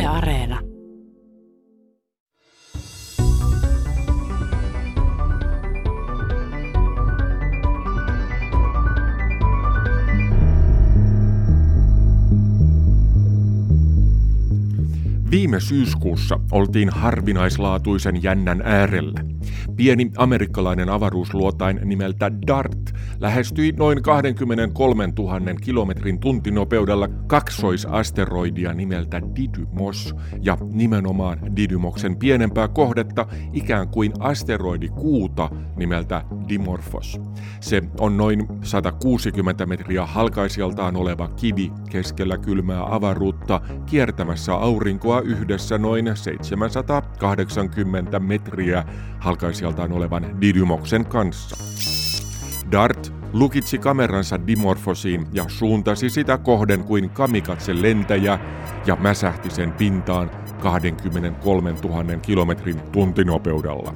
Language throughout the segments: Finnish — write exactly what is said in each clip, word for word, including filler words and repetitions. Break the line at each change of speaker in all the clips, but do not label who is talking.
Areena.
Viime syyskuussa oltiin harvinaislaatuisen jännän äärellä. Pieni amerikkalainen avaruusluotain nimeltä DART lähestyi noin kaksikymmentäkolmetuhatta kilometrin tuntinopeudella kaksoisasteroidia nimeltä Didymos ja nimenomaan Didymoksen pienempää kohdetta ikään kuin asteroidikuuta nimeltä Dimorphos. Se on noin sata kuusikymmentä metriä halkaisijaltaan oleva kivi keskellä kylmää avaruutta kiertämässä aurinkoa yhdessä noin seitsemänsataakahdeksankymmentä metriä halkaisijaltaan olevan Didymoksen kanssa. DART lukitsi kameransa Dimorphosiin ja suuntasi sitä kohden kuin kamikatse lentäjä ja mäsähti sen pintaan kaksikymmentäkolmetuhatta kilometrin tuntinopeudella.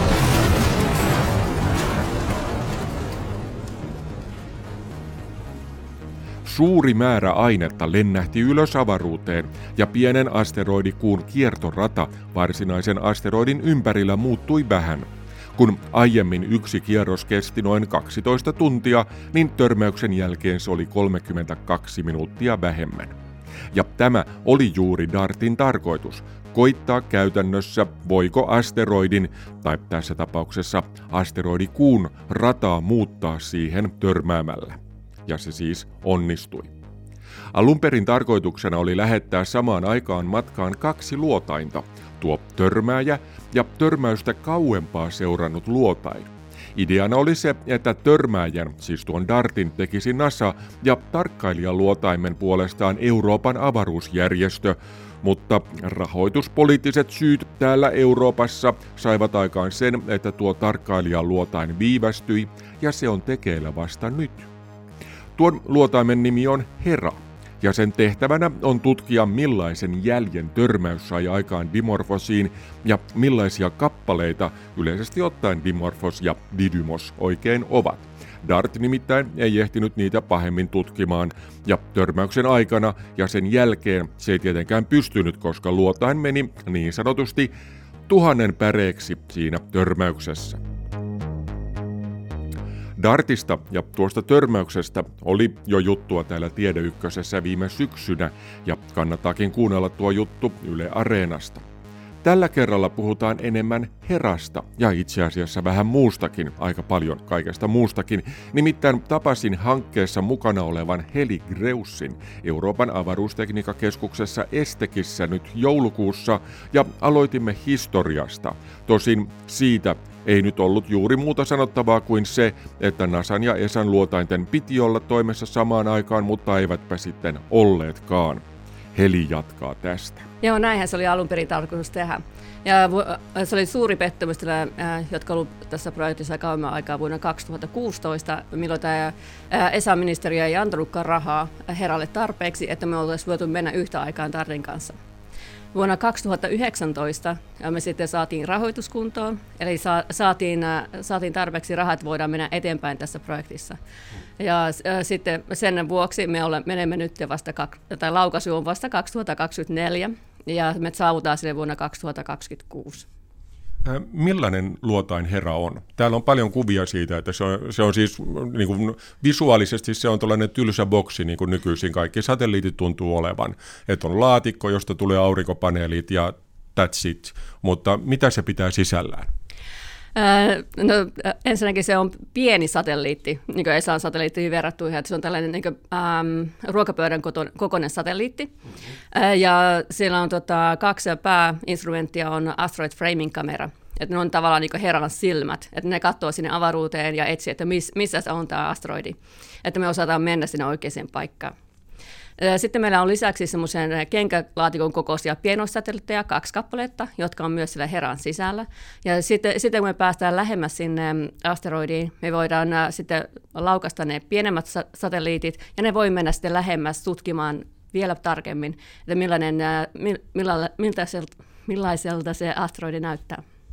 Suuri määrä ainetta lennähti ylös avaruuteen ja pienen asteroidikuun kiertorata varsinaisen asteroidin ympärillä muuttui vähän. Kun aiemmin yksi kierros kesti noin kaksitoista tuntia, niin törmäyksen jälkeen se oli kolmekymmentäkaksi minuuttia vähemmän. Ja tämä oli juuri DARTin tarkoitus, koittaa käytännössä voiko asteroidin, tai tässä tapauksessa asteroidikuun rataa muuttaa siihen törmäämällä. Ja se siis onnistui. Alun perin tarkoituksena oli lähettää samaan aikaan matkaan kaksi luotainta, tuo törmääjä ja törmäystä kauempaa seurannut luotain. Ideana oli se, että törmääjän, siis tuon DARTin, tekisi NASA ja tarkkailijaluotaimen puolestaan Euroopan avaruusjärjestö, mutta rahoituspoliittiset syyt täällä Euroopassa saivat aikaan sen, että tuo tarkkailijaluotain viivästyi ja se on tekeillä vasta nyt. Tuon luotaimen nimi on Hera, ja sen tehtävänä on tutkia millaisen jäljen törmäys sai aikaan Dimorphosiin ja millaisia kappaleita yleisesti ottaen Dimorphos ja Didymos oikein ovat. DART nimittäin ei ehtinyt niitä pahemmin tutkimaan, ja törmäyksen aikana ja sen jälkeen se ei tietenkään pystynyt, koska luotain meni niin sanotusti tuhannen päreeksi siinä törmäyksessä. DARTista ja tuosta törmäyksestä oli jo juttua täällä Tiede Ykkösessä viime syksynä ja kannattaakin kuunnella tuo juttu Yle Areenasta. Tällä kerralla puhutaan enemmän Herasta ja itse asiassa vähän muustakin, aika paljon kaikesta muustakin. Nimittäin tapasin hankkeessa mukana olevan Heli Greussin Euroopan avaruustekniikkakeskuksessa Estekissä nyt joulukuussa ja aloitimme historiasta. Tosin siitä ei nyt ollut juuri muuta sanottavaa kuin se, että NASAn ja ESAn luotainten piti olla toimessa samaan aikaan, mutta eivätpä sitten olleetkaan. Heli jatkaa tästä.
Joo, näinhän se oli alun perin tarkoitus tehdä. Ja se oli suuri pettymys, jotka olivat tässä projektissa kauemman aikaa vuonna kaksituhattakuusitoista, milloin tämä ESA-ministeriö ei antanutkaan rahaa Heralle tarpeeksi, että me oltaisiin voitu mennä yhtä aikaan DARTin kanssa. Vuonna kaksituhattayhdeksäntoista me sitten saatiin rahoituskuntoon, eli sa- saatiin, saatiin tarpeeksi rahaa, että voidaan mennä eteenpäin tässä projektissa. Ja äh, sitten sen vuoksi me ole, menemme nyt vasta, kak- tai laukaisu on vasta kaksituhattakaksikymmentäneljä, ja me saavutaan sille vuonna kaksituhattakaksikymmentäkuusi.
Millainen luotain Hera on? Täällä on paljon kuvia siitä, että se on, se on siis niin kuin visuaalisesti se on tällainen tylsä boksi, niin kuin nykyisin kaikki satelliitit tuntuu olevan. Että on laatikko, josta tulee aurinkopaneelit ja that's it. Mutta mitä se pitää sisällään?
No, ensinnäkin se on pieni satelliitti, niin kuin ESAn satelliittiin verrattuna, että se on tällainen niin kuin, ähm, ruokapöydän kokoinen satelliitti. Mm-hmm. Ja siellä on tota, kaksi pääinstrumenttia, on asteroid framing kamera, että ne on tavallaan niin kuin Heran silmät, että ne katsoo sinne avaruuteen ja etsii, että miss, missä se on tämä asteroidi, että me osataan mennä sinne oikeaan paikkaan. Sitten meillä on lisäksi semmoisen kenkälaatikon kokoisia pienoissatelliitteja, kaksi kappaletta, jotka on myös siellä Heran sisällä. Ja sitten, sitten kun me päästään lähemmäs sinne asteroidiin, me voidaan sitten laukaista ne pienemmät satelliitit, ja ne voi mennä sitten lähemmäs tutkimaan vielä tarkemmin, että millainen, millaiselta, millaiselta se asteroidi näyttää.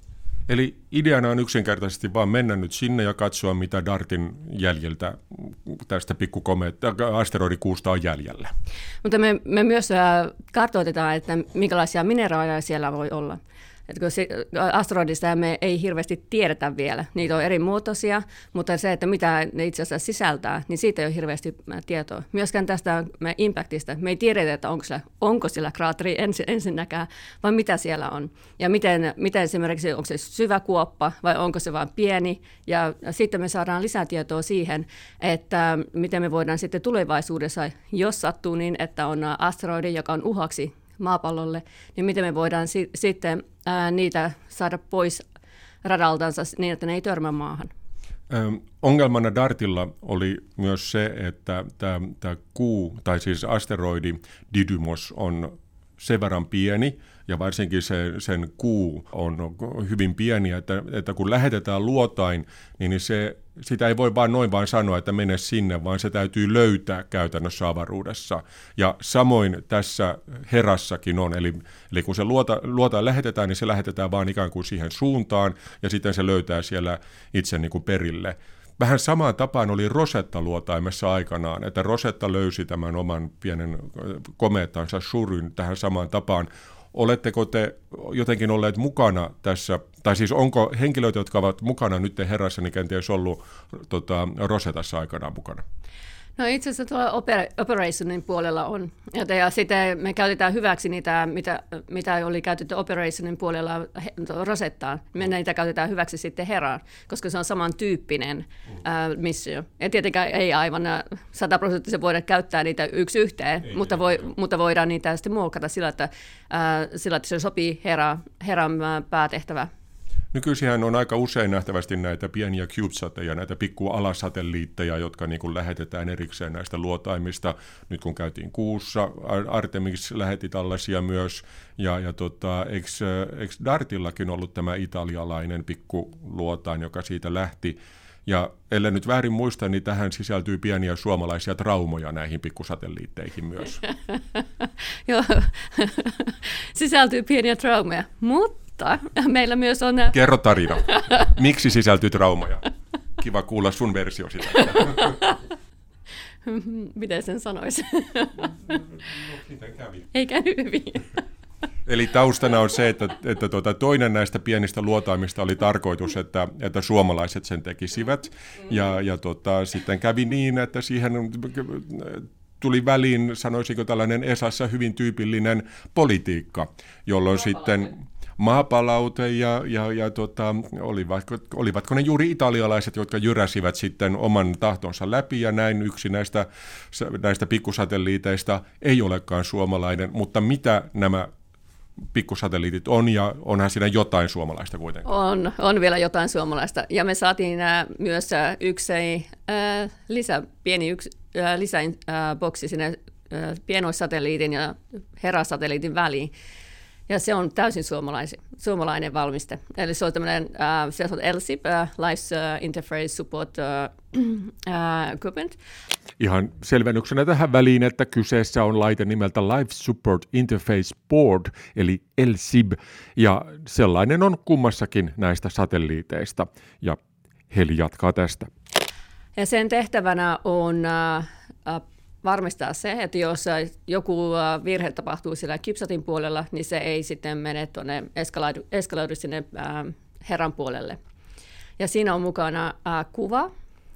Eli ideana on yksinkertaisesti vaan mennä nyt sinne ja katsoa, mitä DARTin jäljiltä tästä pikkukomeetta asteroidikuusta on jäljellä.
Mutta me, me myös kartoitetaan, että minkälaisia mineraaleja siellä voi olla. Että kun se, asteroidista me ei hirveästi tiedetä vielä. Niitä on eri muotoisia, mutta se, että mitä ne itse asiassa sisältää, niin siitä ei ole hirveästi tietoa. Myöskään tästä impactista. Me ei tiedetä, että onko sillä, onko sillä kraateri ensin, ensinnäkään, vai mitä siellä on. Ja miten, miten esimerkiksi, onko se syvä kuoppa vai onko se vain pieni. Ja sitten me saadaan lisätietoa siihen, että miten me voidaan sitten tulevaisuudessa, jos sattuu niin, että on asteroidi, joka on uhaksi maapallolle, niin miten me voidaan si- sitten ää, niitä saada pois radaltansa niin, että ne ei törmää maahan.
Ö, ongelmana DARTilla oli myös se, että tämä kuu, tai siis asteroidi Didymos on sen verran pieni, ja varsinkin se, sen kuu on hyvin pieni, että, että kun lähetetään luotain, niin se, sitä ei voi vaan noin vaan sanoa, että mene sinne, vaan se täytyy löytää käytännössä avaruudessa. Ja samoin tässä Herassakin on, eli, eli kun se luota, luotaan lähetetään, niin se lähetetään vaan ikään kuin siihen suuntaan, ja sitten se löytää siellä itse niin kuin perille. Vähän samaan tapaan oli Rosetta-luotaimessa aikanaan, että Rosetta löysi tämän oman pienen komeettansa Shuryn tähän samaan tapaan. Oletteko te jotenkin olleet mukana tässä, tai siis onko henkilöitä, jotka ovat mukana nyt Herassa, niin kenties ollut tota, Rosetassa aikanaan mukana?
No itse asiassa tuolla opera- operationin puolella on. Ja sitten me käytetään hyväksi niitä, mitä, mitä oli käytetty operationin puolella Rosettaan. Me niitä käytetään hyväksi sitten Heraan, koska se on samantyyppinen ää, missio. Ja tietenkään ei aivan sataprosenttisesti voida käyttää niitä yksi yhteen, ei, mutta, voi, mutta voidaan niitä sitten muokata sillä, että, ää, sillä, että se sopii Hera, Heran päätehtävään.
Nykyisinhän on aika usein nähtävästi näitä pieniä CubeSatteja, näitä pikkualasatelliitteja, jotka niin kuin lähetetään erikseen näistä luotaimista. Nyt kun käytiin kuussa, Artemis lähetti tällaisia myös, ja, ja tota, eikö, eikö DARTillakin ollut tämä italialainen pikkuluotain, joka siitä lähti? Ja ellei nyt väärin muista, niin tähän sisältyy pieniä suomalaisia traumoja näihin pikkusatelliitteihin myös.
Joo, sisältyy pieniä traumeja, mutta meillä myös on...
Kerro tarina. Miksi sisältyy traumaja? Kiva kuulla sun versio sitä.
Miten sen sanoisi?
No, miten kävi?
Ei käynyt hyvin.
Eli taustana on se, että, että tuota, toinen näistä pienistä luotaimista oli tarkoitus, että, että suomalaiset sen tekisivät. Ja, ja tota, sitten kävi niin, että siihen tuli väliin, sanoisinko tällainen Esassa hyvin tyypillinen politiikka, jolloin sitten... maapalaute ja, ja, ja tota, olivatko, olivatko ne juuri italialaiset, jotka jyräsivät sitten oman tahtonsa läpi, ja näin yksi näistä, näistä pikkusatelliiteista ei olekaan suomalainen, mutta mitä nämä pikkusatelliitit on, ja onhan siinä jotain suomalaista kuitenkin? On,
on vielä jotain suomalaista, ja me saatiin äh, myös äh, yksi äh, lisä, pieni yksi, äh, lisäboksi sinne äh, pienoissatelliitin ja Hera-satelliitin väliin. Ja se on täysin suomalainen valmiste. Eli se on tämmöinen uh, se on L S I P, uh, Life uh, Interface Support uh, uh, Equipment.
Ihan selvennyksenä tähän väliin, että kyseessä on laite nimeltä Life Support Interface Board, eli L S I B, ja sellainen on kummassakin näistä satelliiteista. Ja Heli jatkaa tästä.
Ja sen tehtävänä on... Uh, uh, varmistaa se, että jos joku virhe tapahtuu siellä CubeSatin puolella, niin se ei sitten mene tuonne eskaloidu, eskaloidu sinne äh, Heran puolelle. Ja siinä on mukana äh, kuva.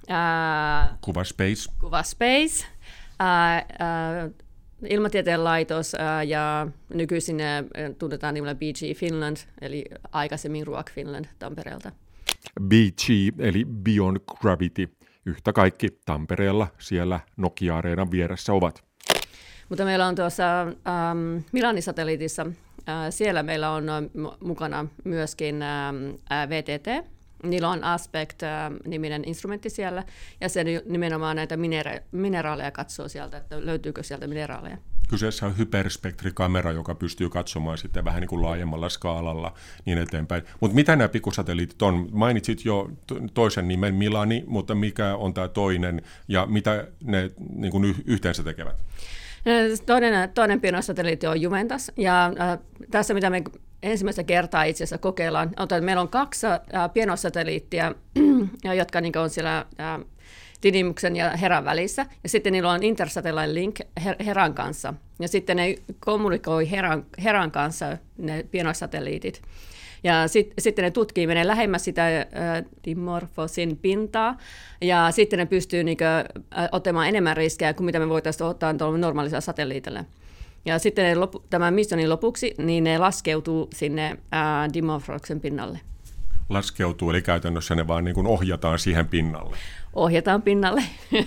Äh,
kuva Space.
Kuva Space. Äh, äh, ilmatieteen laitos äh, ja nykyisin äh, tunnetaan nimellä B G Finland, eli aikaisemmin R U A C Finland Tampereelta.
B G eli Beyond Gravity. Yhtä kaikki Tampereella siellä Nokia-areenan vieressä ovat.
Mutta meillä on tuossa ähm, Milani-satelliitissa, äh, siellä meillä on äh, mukana myöskin äh, V T T. Niillä on Aspect-niminen instrumentti siellä, ja se nimenomaan näitä minera- mineraaleja katsoo sieltä, että löytyykö sieltä mineraaleja.
Kyseessä on hyperspektrikamera, joka pystyy katsomaan sitten vähän niin kuin laajemmalla skaalalla niin eteenpäin. Mutta mitä nämä pikkusatelliitit on? Mainitsit jo toisen nimen Milani, mutta mikä on tämä toinen ja mitä ne niin kuin yhteensä tekevät?
Toinen, toinen pienoissatelliitti on Juventas, ja äh, tässä mitä me ensimmäistä kertaa itse asiassa kokeillaan. Meillä on kaksi pienoissatelliittia, jotka niin on siellä Didymuksen ja Heran välissä, ja sitten niillä on Intersatellite Link Heran kanssa, ja sitten ne kommunikoi Heran, Heran kanssa, ne pienoissatelliitit. Ja sit, sitten ne tutkii, menee lähemmäs sitä äh, Dimorphosin pintaa, ja sitten ne pystyy niin kuin, äh, ottamaan enemmän riskejä kuin mitä me voitaisiin ottaa normaalisella satelliitilla. Ja sitten ne lopu, tämän missionin lopuksi, niin ne laskeutuu sinne äh, Dimorphosin pinnalle.
Laskeutuu, eli käytännössä ne vaan niin kuin ohjataan siihen pinnalle.
Ohjataan pinnalle.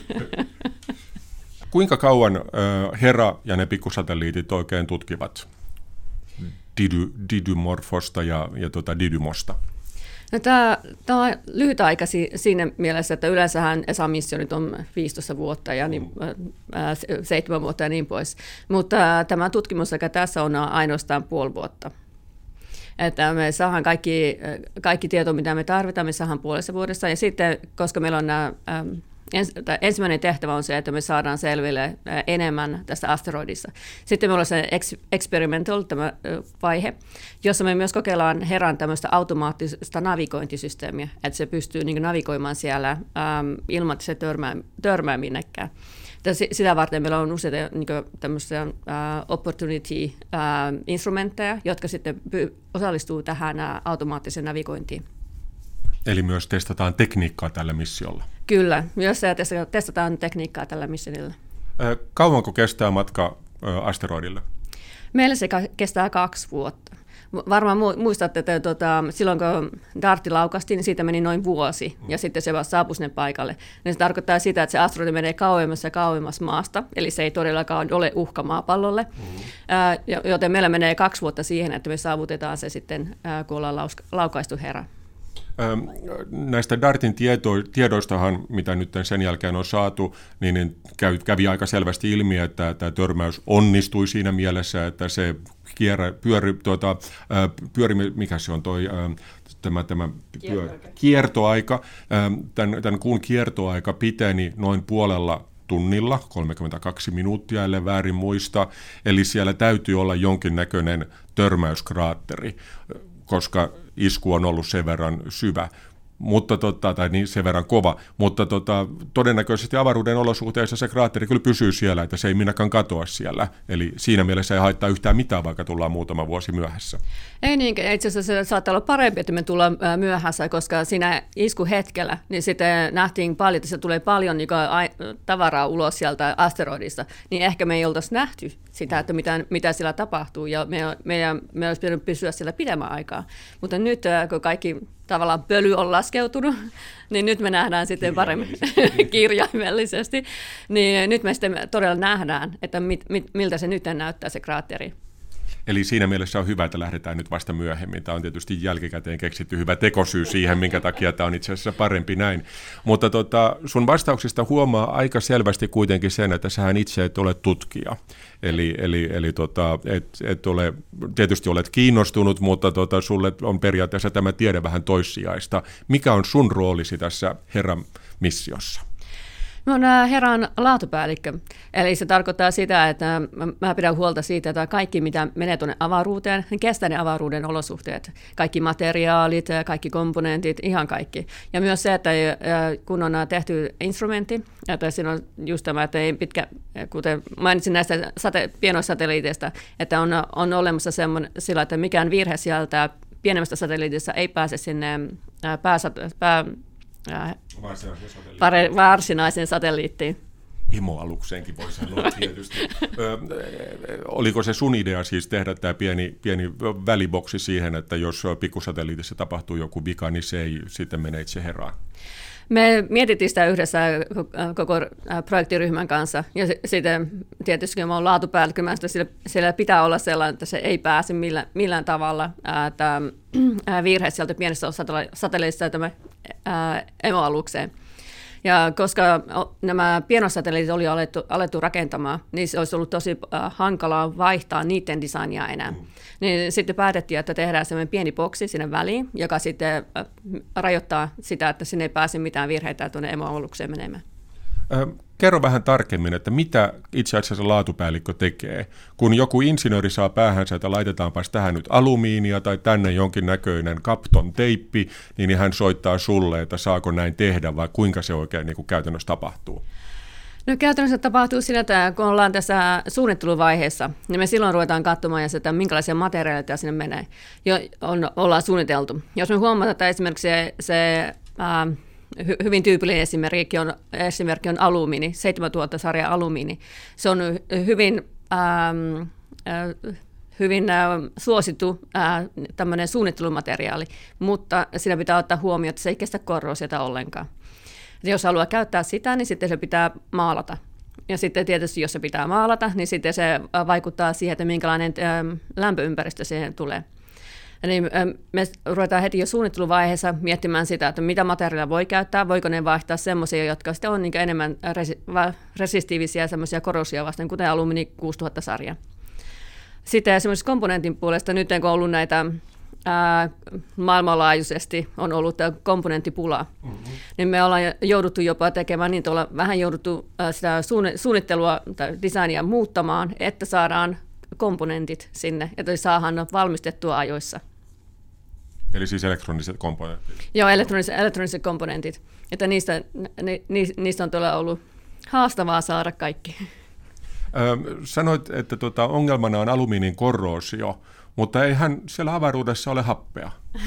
Kuinka kauan äh, Hera ja ne pikkusatelliitit oikein tutkivat Didy, Didymorphosta ja, ja tuota Didymosta?
No, tämä, tämä on lyhyt aika siinä mielessä, että yleensähän E S A-missionit on viisitoista vuotta ja niin, ää, seitsemän vuotta ja niin pois. Mutta tämä tutkimus, joka tässä on, on ainoastaan puoli vuotta. Että me saadaan kaikki, kaikki tieto, mitä me tarvitaan, me saadaan puolessa vuodessa. Ja sitten, koska meillä on nämä, ens, ensimmäinen tehtävä on se, että me saadaan selville enemmän tästä asteroidista. Sitten meillä on se experimental tämä vaihe, jossa me myös kokeillaan Heran tämmöistä automaattista navigointisysteemiä, että se pystyy niin kuin navigoimaan siellä äm, ilman, että se törmää, törmää minnekään. Sitä varten meillä on useita niin tämmöisiä uh, opportunity-instrumentteja, uh, jotka sitten osallistuu tähän uh, automaattiseen navigointiin.
Eli myös testataan tekniikkaa tällä missiolla?
Kyllä, myös testataan tekniikkaa tällä missionilla.
Kauanko kestää matka asteroidille?
Meillä se kestää kaksi vuotta. Varmaan muistatte, että tuota, silloin kun dartti laukasti, niin siitä meni noin vuosi, ja sitten se vaan saapui sinne paikalle. Ja se tarkoittaa sitä, että se asteroidi menee kauemmas ja kauemmas maasta, eli se ei todellakaan ole uhka maapallolle. Mm-hmm. Joten meillä menee kaksi vuotta siihen, että me saavutetaan se sitten, kun ollaan laukaistu Hera.
Näistä dartin tiedoistahan, mitä nyt sen jälkeen on saatu, niin kävi aika selvästi ilmi, että tämä törmäys onnistui siinä mielessä, että se kierrä, pyöri, tuota, pyöri, mikä se on toi, tämä, tämä pyör, kiertoaika, tämän, tämän kuun kiertoaika piteni noin puolella tunnilla, kolmekymmentäkaksi minuuttia, ellei väärin muista, eli siellä täytyy olla jonkinnäköinen törmäyskraatteri, koska isku on ollut sen verran syvä, mutta tota, tai niin sen verran kova, mutta tota, todennäköisesti avaruuden olosuhteissa se kraatteri kyllä pysyy siellä, että se ei minäkään katoa siellä. Eli siinä mielessä ei haittaa yhtään mitään, vaikka tullaan muutama vuosi myöhässä.
Ei niin, itse asiassa se saattaa olla parempi, että me tullaan myöhässä, koska siinä iskuhetkellä niin sitten nähtiin paljon, että se tulee paljon niin tavaraa ulos sieltä asteroidista, niin ehkä me ei oltaisi nähty sitä, että mitä, mitä siellä tapahtuu, ja me, meidän, me olisi pitänyt pysyä siellä pidemmän aikaa. Mutta nyt, kun kaikki tavallaan pöly on laskeutunut, niin nyt me nähdään sitten paremmin kirjaimellisesti, niin nyt me sitten todella nähdään, että mit, mit, miltä se nyt näyttää se kraatteri.
Eli siinä mielessä on hyvä, että lähdetään nyt vasta myöhemmin. Tämä on tietysti jälkikäteen keksitty hyvä tekosyy siihen, minkä takia tämä on itse asiassa parempi näin. Mutta tota, sun vastauksista huomaa aika selvästi kuitenkin sen, että sähän itse et ole tutkija. Eli, eli, eli tota, et, et ole, tietysti olet kiinnostunut, mutta tota, sulle on periaatteessa tämä tiede vähän toissijaista. Mikä on sun roolisi tässä Heran missiossa?
Mä oon Heran laatupäällikkö, eli se tarkoittaa sitä, että mä pidän huolta siitä, että kaikki mitä menee tuonne avaruuteen, niin kestää ne avaruuden olosuhteet. Kaikki materiaalit, kaikki komponentit, ihan kaikki. Ja myös se, että kun on tehty instrumentti, että siinä on just tämä, että ei pitkä, kuten mainitsin näistä sate, pienoissatelliiteista, että on, on olemassa semmoinen sillä, että mikään virhe sieltä pienemmästä satelliitista ei pääse sinne pääsat, pää, Varsinaisen, varsinaisen satelliittiin.
Emoalukseenkin voi sanoa tietysti. Ö, oliko se sun idea siis tehdä tämä pieni, pieni väliboksi siihen, että jos pikkusatelliitissa tapahtuu joku vika, niin se ei sitten mene itse Heraan?
Me mietittiin sitä yhdessä koko projektiryhmän kanssa, ja sitten tietysti kun mä oon laatupäällikkö, siellä, siellä pitää olla sellainen, että se ei pääse millään, millään tavalla että virhe sieltä pienestä satelliitista tämä emoalukseen. Ja koska nämä pienoissatelliitit oli alettu, alettu rakentamaan, niin se olisi ollut tosi hankalaa vaihtaa niiden designia enää. Mm. Niin sitten päätettiin, että tehdään sellainen pieni boksi sinne väliin, joka sitten rajoittaa sitä, että sinne ei pääse mitään virheitä tuonne emoalukseen menemään.
Kerro vähän tarkemmin, että mitä itse asiassa laatupäällikkö tekee. Kun joku insinööri saa päähänsä, että laitetaanpas tähän nyt alumiinia tai tänne jonkin näköinen kapton teippi, niin hän soittaa sulle, että saako näin tehdä vai kuinka se oikein niin kuin käytännössä tapahtuu?
No käytännössä tapahtuu siinä, että kun ollaan tässä suunnitteluvaiheessa, niin me silloin ruvetaan katsomaan, että minkälaisia materiaaleja sinne menee, jo on, ollaan suunniteltu. Jos me huomataan, että esimerkiksi se, se ää, hy, hyvin tyypillinen esimerkki on, esimerkki on alumiini, seitsemäntuhatta sarja alumiini. Se on hyvin, ää, hyvin ää, suosittu ää, tämmöinen suunnittelumateriaali, mutta siinä pitää ottaa huomioon, että se ei kestä korroosiota ollenkaan. Jos haluaa käyttää sitä, niin sitten se pitää maalata. Ja sitten tietysti, jos se pitää maalata, niin sitten se vaikuttaa siihen, että minkälainen lämpöympäristö siihen tulee. Eli me ruvetaan heti jo suunnitteluvaiheessa miettimään sitä, että mitä materiaalia voi käyttää, voiko ne vaihtaa semmoisia, jotka sitten on niin enemmän resistiivisiä semmoisia korrosia vasten, kuten alumiini kuusituhatta sarja. Sitten esimerkiksi komponentin puolesta, nyt kun on ollut näitä Ää, maailmanlaajuisesti on ollut tämä komponenttipula, mm-hmm. niin me ollaan jouduttu jopa tekemään niin, että ollaan vähän jouduttu ää, sitä suunnittelua tai designia muuttamaan, että saadaan komponentit sinne, että saadaan valmistettua ajoissa.
Eli siis elektroniset komponentit?
Joo, elektroniset, elektroniset komponentit. Että niistä, ni, niistä on todella ollut haastavaa saada kaikki.
Ö, sanoit, että tuota, ongelmana on alumiinin korroosio. Mutta eihän siellä avaruudessa ole happea.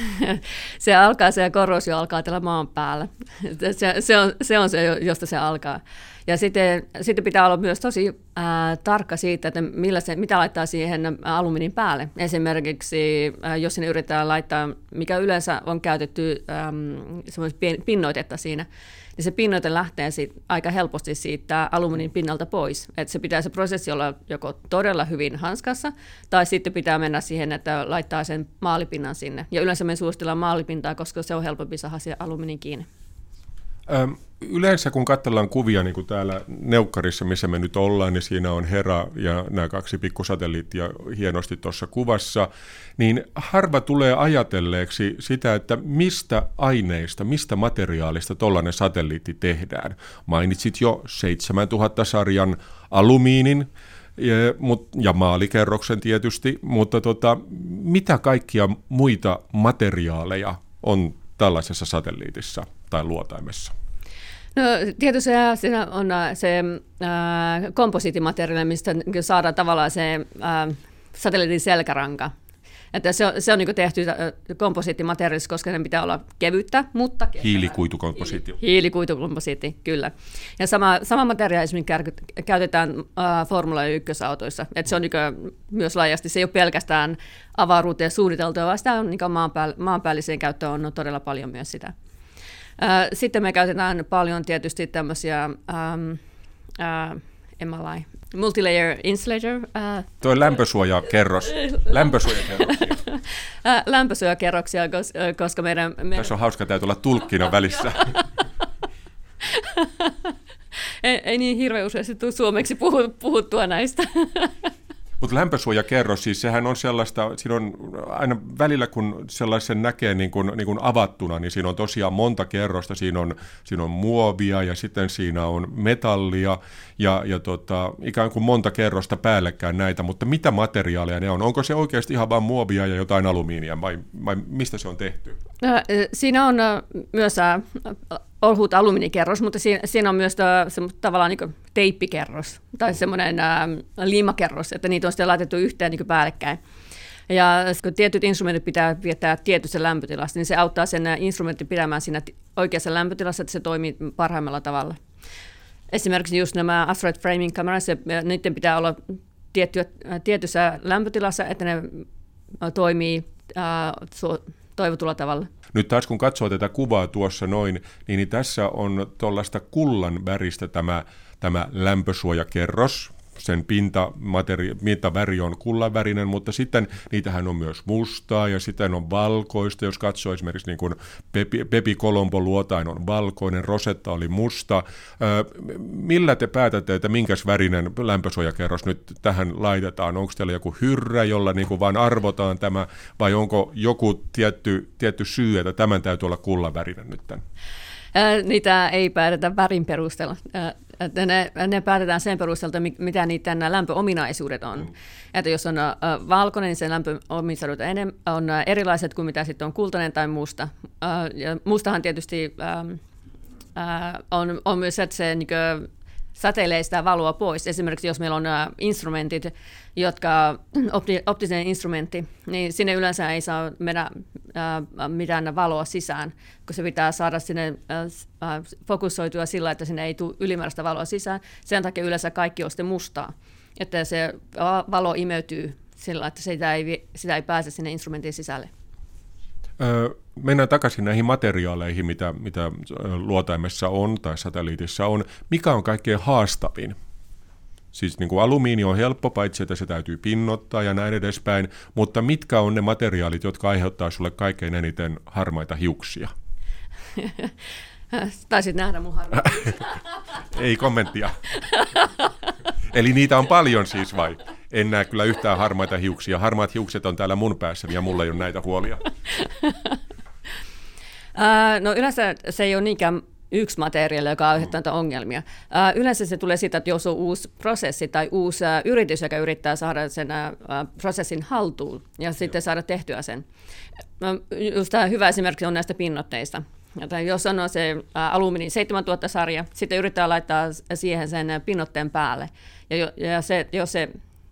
se alkaa, se korroosio alkaa tällä maan päällä. Se, se, on, se on se, josta se alkaa. Ja sitten, sitten pitää olla myös tosi ää, tarkka siitä, että millä se, mitä laittaa siihen alumiinin päälle. Esimerkiksi, ää, jos sinne yritetään laittaa, mikä yleensä on käytetty äm, pinnoitetta siinä, niin se pinnoite lähtee siitä, aika helposti siitä alumiinin pinnalta pois. Että se pitää se prosessi olla joko todella hyvin hanskassa, tai sitten pitää mennä siihen, että laittaa sen maalipinnan sinne. Ja yleensä me suositellaan maalipintaa, koska se on helpompi saada siihen alumiinin kiinni.
Öm, yleensä kun katsellaan kuvia, niin kuin täällä Neukkarissa, missä me nyt ollaan, niin siinä on Hera ja nämä kaksi pikkusatelliittia hienosti tuossa kuvassa, niin harva tulee ajatelleeksi sitä, että mistä aineista, mistä materiaalista tuollainen satelliitti tehdään. Mainitsit jo seitsemäntuhatta sarjan alumiinin ja, ja maalikerroksen tietysti, mutta tota, mitä kaikkia muita materiaaleja on tällaisessa satelliitissa tai luotaimessa?
No tietysti siinä on se äh, komposiittimateriaali, mistä saadaan tavallaan se äh, satelliitin selkäranka. Että se on, se on niin kuin tehty komposiittimateriaalissa, koska sen pitää olla kevyttä, mutta
hiilikuitukomposiitti.
Hiili, hiilikuitukomposiitti, kyllä. Ja sama, sama materiaali käytetään äh, Formula yksi-autoissa. Että se on niin kuin myös laajasti, se ei ole pelkästään avaruuteen suunniteltua, vaan sitä on niin kuin maanpääll- maanpäälliseen käyttöön on todella paljon myös sitä. Äh, sitten me käytetään paljon tietysti tämmöisiä ähm, äh, M L I, multilayer insulator. Uh,
Tuo lämpösuojakerros. Lämpösuojakerroksia.
Lämpösuojakerroksia, koska meidän... meidän...
Tässä on hauska, täytyy olla tulkkina välissä.
ei, ei niin hirveän useasti tule suomeksi puhuttua näistä.
Mutta lämpösuojakerros, siis sehän on sellaista, siinä on aina välillä kun sellaisen näkee niin kuin, niin kuin avattuna, niin siinä on tosiaan monta kerrosta, siinä on, siinä on muovia ja sitten siinä on metallia ja, ja tota, ikään kuin monta kerrosta päällekkäin näitä, mutta mitä materiaaleja ne on? Onko se oikeasti ihan vain muovia ja jotain alumiinia vai, vai mistä se on tehty?
Siinä on myös ohut alumiinikerros, mutta siinä, siinä on myös tavallaan niin kuin teippikerros tai semmoinen ä, liimakerros, että niitä on sitten laitettu yhteen niin kuin päällekkäin. Ja kun tietyt instrumentit pitää viettää tietyssä lämpötilassa, niin se auttaa sen instrumentin pidämään siinä oikeassa lämpötilassa, että se toimii parhaimmalla tavalla. Esimerkiksi just nämä asteroid framing cameras, niiden pitää olla tiettyä, tietyssä lämpötilassa, että ne toimii ä, toivotulla tavalla.
Nyt taas kun katsoo tätä kuvaa tuossa noin, niin, niin tässä on tuollaista kullan väristä tämä, tämä lämpösuojakerros. Sen pintamateri- pintaväri on kullanvärinen, mutta sitten niitähän on myös mustaa ja sitten on valkoista. Jos katsoo esimerkiksi niin kuin Pepi, Pepi Colombo luotain on valkoinen, Rosetta oli musta. Öö, millä te päätätte, että minkäs värinen lämpösuojakerros nyt tähän laitetaan? Onko teillä joku hyrrä, jolla niin kuin vaan arvotaan tämä, vai onko joku tietty, tietty syy, että tämän täytyy olla kullanvärinen nyt tämän?
Niitä ei päätetä värin perusteella. Että ne, ne päätetään sen perusteelta, mitä niiden lämpöominaisuudet on. Mm. Että jos on uh, valkoinen, niin sen lämpöominaisuudet on, on erilaiset kuin mitä sitten on kultainen tai musta. Uh, ja mustahan tietysti um, uh, on, on myös, että se niin kuin, säteilee sitä valoa pois. Esimerkiksi jos meillä on uh, instrumentit, jotka, opti, optinen instrumentti, niin sinne yleensä ei saa mennä uh, mitään valoa sisään, kun se pitää saada sinne uh, uh, fokusoitua sillä, että sinne ei tule ylimääräistä valoa sisään. Sen takia yleensä kaikki on sitten mustaa, että se valo imeytyy sillä, että sitä ei, sitä ei pääse sinne instrumentin sisälle.
Öö, mennään takaisin näihin materiaaleihin, mitä, mitä luotaimessa on tai satelliitissa on. Mikä on kaikkein haastavin? Siis niin kuin alumiini on helppo, paitsi että se täytyy pinnottaa ja näin edespäin, mutta mitkä on ne materiaalit, jotka aiheuttaa sulle kaikkein eniten harmaita hiuksia?
Taisit nähdä mun harmaita.
Ei kommenttia. Eli niitä on paljon siis vai? En näe kyllä yhtään harmaita hiuksia. Harmaat hiukset on täällä mun päässäni ja mulla ei ole näitä huolia.
No yleensä se ei ole niinkään yksi materiaali, joka aiheuttaa näitä ongelmia. Yleensä se tulee siitä, että jos on uusi prosessi tai uusi yritys, joka yrittää saada sen prosessin haltuun ja sitten saada tehtyä sen. Just tämä hyvä esimerkki on näistä pinnotteista. Jos on se alumiini seitsemäntuhatta-sarja, sitten yrittää laittaa siihen sen pinnotteen päälle. Ja, ja se, jos se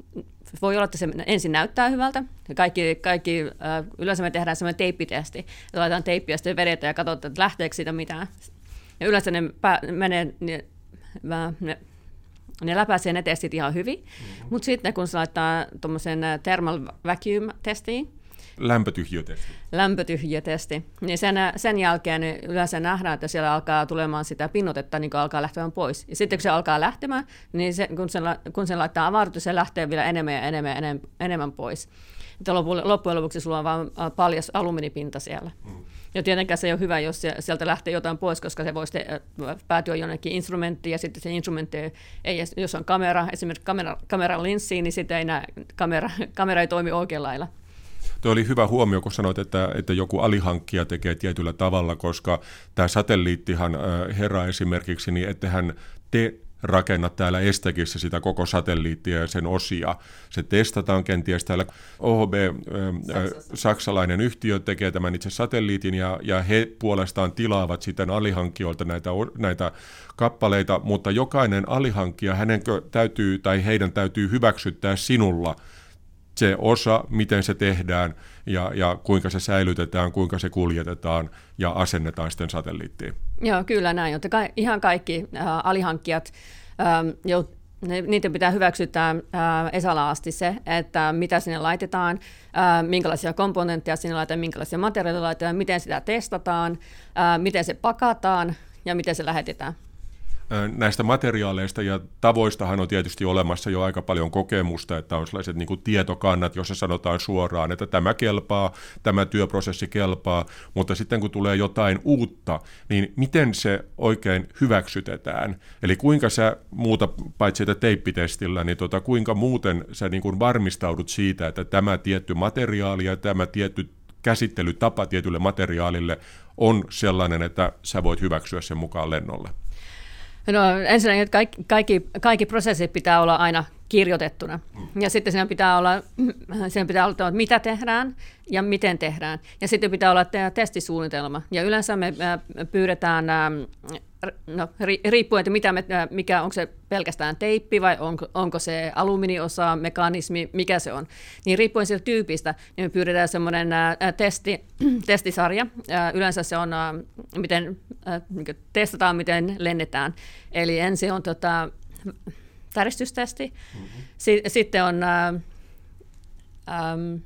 voi olla, että se ensin näyttää hyvältä. Kaikki, kaikki, yleensä me tehdään sellainen teippitesti. Laitetaan teippiä, sitten vedetään ja katsotaan, että lähteekö siitä mitään. Ja yleensä ne, pää, menee, ne, ne, ne läpäisee ne testit ihan hyvin. Mm-hmm. Mutta sitten kun se laittaa tuommoisen thermal vacuum-testiin,
Lämpötyhjiötesti.
Lämpötyhjiötesti. Niin sen, sen jälkeen niin yleensä nähdään, että siellä alkaa tulemaan sitä pinnotetta, niin kun alkaa lähtemään pois. Ja sitten kun se alkaa lähtemään, niin se, kun, sen, kun sen laittaa avaruuteen, se lähtee vielä enemmän ja enemmän, enemmän, enemmän pois. Että loppujen lopuksi sulla on vain paljas alumiinipinta siellä. Mm. Ja tietenkään se ei ole hyvä, jos se, sieltä lähtee jotain pois, koska se voisi te, päätyä jonnekin instrumenttiin, ja sitten se instrumentti ei, jos on kamera, esimerkiksi kamera, kameran linssiin, niin sitten ei näe, kamera, kamera ei toimi oikein lailla.
Tuo oli hyvä huomio, kun sanoit, että, että joku alihankkija tekee tietyllä tavalla, koska tämä satelliittihan herää esimerkiksi, niin ettehän te rakenna täällä Estekissä sitä koko satelliittia ja sen osia. Se testataan kenties täällä. O H B, Saksassa. Saksalainen yhtiö, tekee tämän itse satelliitin ja, ja he puolestaan tilaavat sitten alihankkijoilta näitä, näitä kappaleita, mutta jokainen alihankkija, hänen täytyy tai heidän täytyy hyväksyttää sinulla se osa, miten se tehdään ja, ja kuinka se säilytetään, kuinka se kuljetetaan ja asennetaan sitten satelliittiin.
Joo, kyllä näin. Ka- ihan kaikki äh, alihankkijat, ähm, jo, ne, niiden pitää hyväksyttää äh, Esala asti se, että mitä sinne laitetaan, äh, minkälaisia komponentteja sinne laitetaan, minkälaisia materiaaleja laitetaan, miten sitä testataan, äh, miten se pakataan ja miten se lähetetään.
Näistä materiaaleista ja tavoistahan on tietysti olemassa jo aika paljon kokemusta, että on sellaiset niin kuin tietokannat, jossa sanotaan suoraan, että tämä kelpaa, tämä työprosessi kelpaa, mutta sitten kun tulee jotain uutta, niin miten se oikein hyväksytetään? Eli kuinka sä muuta, paitsi että teippitestillä, niin tota, kuinka muuten sä niin kuin varmistaudut siitä, että tämä tietty materiaali ja tämä tietty käsittelytapa tietylle materiaalille on sellainen, että sä voit hyväksyä sen mukaan lennolle?
No ensinnäkin, että kaikki, kaikki, kaikki prosessit pitää olla aina kirjoitettuna. Ja sitten siinä pitää olla, siinä pitää olla, että mitä tehdään ja miten tehdään. Ja sitten pitää olla testisuunnitelma. Ja yleensä me pyydetään, no, riippuen, että mitä me, mikä, onko se pelkästään teippi vai onko, onko se alumiiniosa, mekanismi, mikä se on. Niin riippuen siitä tyypistä, niin me pyydetään semmoinen testi, testisarja. Yleensä se on, miten testataan, miten lennetään. Eli ensin on tota, täristystesti. Mm-hmm. Sitten on äh, ähm,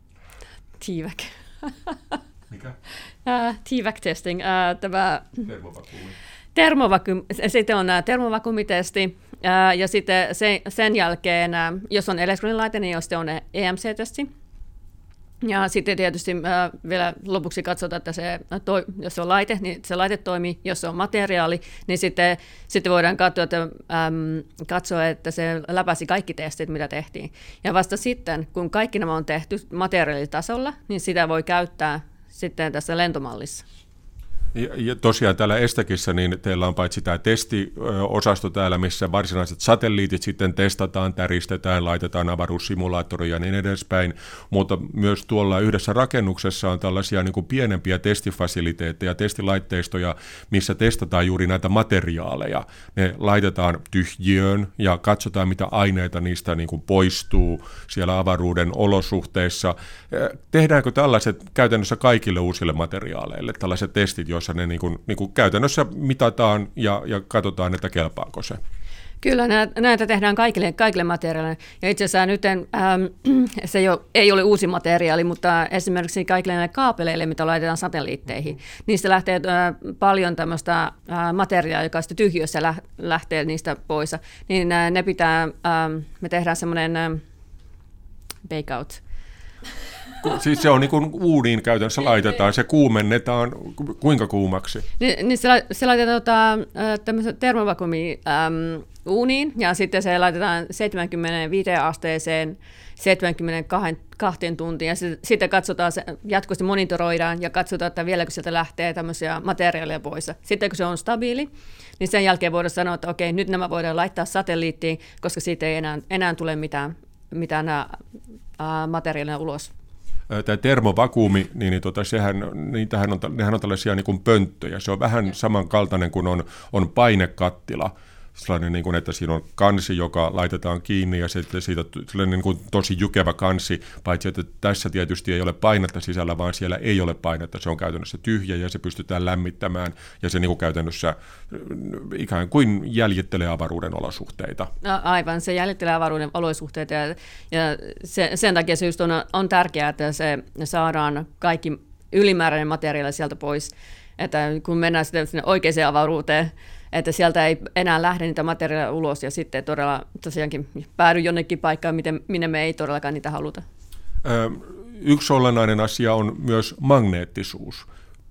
T V A C.
Mikä?
Äh, T V A C-testing. Äh, tämä
Termovakuumi.
Termovakuum, sitten on äh, termovakuumitesti. Äh, ja sitten sen, sen jälkeen, äh, jos on elektroninen laite, niin sitten on E M C-testi. Ja sitten tietysti äh, vielä lopuksi katsotaan, että se, toi, jos se on laite, niin se laite toimii. Jos se on materiaali, niin sitten, sitten voidaan katsoa että, äm, katsoa, että se läpäisi kaikki testit, mitä tehtiin. Ja vasta sitten, kun kaikki nämä on tehty materiaalitasolla, niin sitä voi käyttää sitten tässä lentomallissa.
Ja, ja tosiaan täällä Estakissä niin teillä on paitsi tämä testiosasto täällä, missä varsinaiset satelliitit sitten testataan, täristetään, laitetaan avaruussimulaattoria ja niin edespäin, mutta myös tuolla yhdessä rakennuksessa on tällaisia niin kuin pienempiä testifasiliteetteja, testilaitteistoja, missä testataan juuri näitä materiaaleja. Ne laitetaan tyhjiöön ja katsotaan, mitä aineita niistä niin kuin poistuu siellä avaruuden olosuhteissa. Tehdäänkö tällaiset käytännössä kaikille uusille materiaaleille, tällaiset testit, joissa ne niin kuin, niin kuin käytännössä mitataan ja, ja katsotaan, että kelpaako se?
Kyllä, näitä tehdään kaikille, kaikille materiaaleille. Ja itse asiassa nyt ähm, se ei ole, ei ole uusi materiaali, mutta esimerkiksi kaikille näille kaapeleille, mitä laitetaan satelliitteihin, niistä lähtee äh, paljon tämmöistä äh, materiaalia, joka sitten tyhjössä lä- lähtee niistä pois. Niin äh, ne pitää, äh, me tehdään semmoinen äh, bake out.
Siis se on niin kuin uuniin käytännössä laitetaan, se kuumennetaan kuinka kuumaksi?
Niin, niin se, se laitetaan tota, tämmöisen termovakuumi äm, uuniin ja sitten se laitetaan seitsemänkymmentäviisi asteeseen seitsemänkymmentäkaksi tuntia ja sitten katsotaan, se, jatkuvasti monitoroidaan ja katsotaan, että vieläkö sieltä lähtee tämmöisiä materiaaleja pois. Sitten kun se on stabiili, niin sen jälkeen voidaan sanoa, että okei, nyt nämä voidaan laittaa satelliittiin, koska siitä ei enää, enää tule mitään, mitään nämä ää, materiaaleja ulos.
Tämä termovakuumi, niin, niin tota, sehän, niitähän on, nehän on tällaisia niin kuin pönttöjä. Se on vähän samankaltainen kuin on, on painekattila. Sellainen, niin kuin, että siinä on kansi, joka laitetaan kiinni ja sitten siitä sellainen niin kuin tosi jykevä kansi, paitsi että tässä tietysti ei ole painetta sisällä, vaan siellä ei ole painetta. Se on käytännössä tyhjä ja se pystytään lämmittämään ja se niin kuin käytännössä ikään kuin jäljittelee avaruuden olosuhteita.
No, aivan, se jäljittelee avaruuden olosuhteita ja, ja se, sen takia se just on, on tärkeää, että se saadaan kaikki ylimääräinen materiaali sieltä pois, että kun mennään sitten sinne oikeaan avaruuteen, että sieltä ei enää lähde niitä materiaaleja ulos ja sitten todella tosiaankin päädy jonnekin paikkaan, minne me ei todellakaan niitä haluta.
Ö, yksi olennainen asia on myös magneettisuus.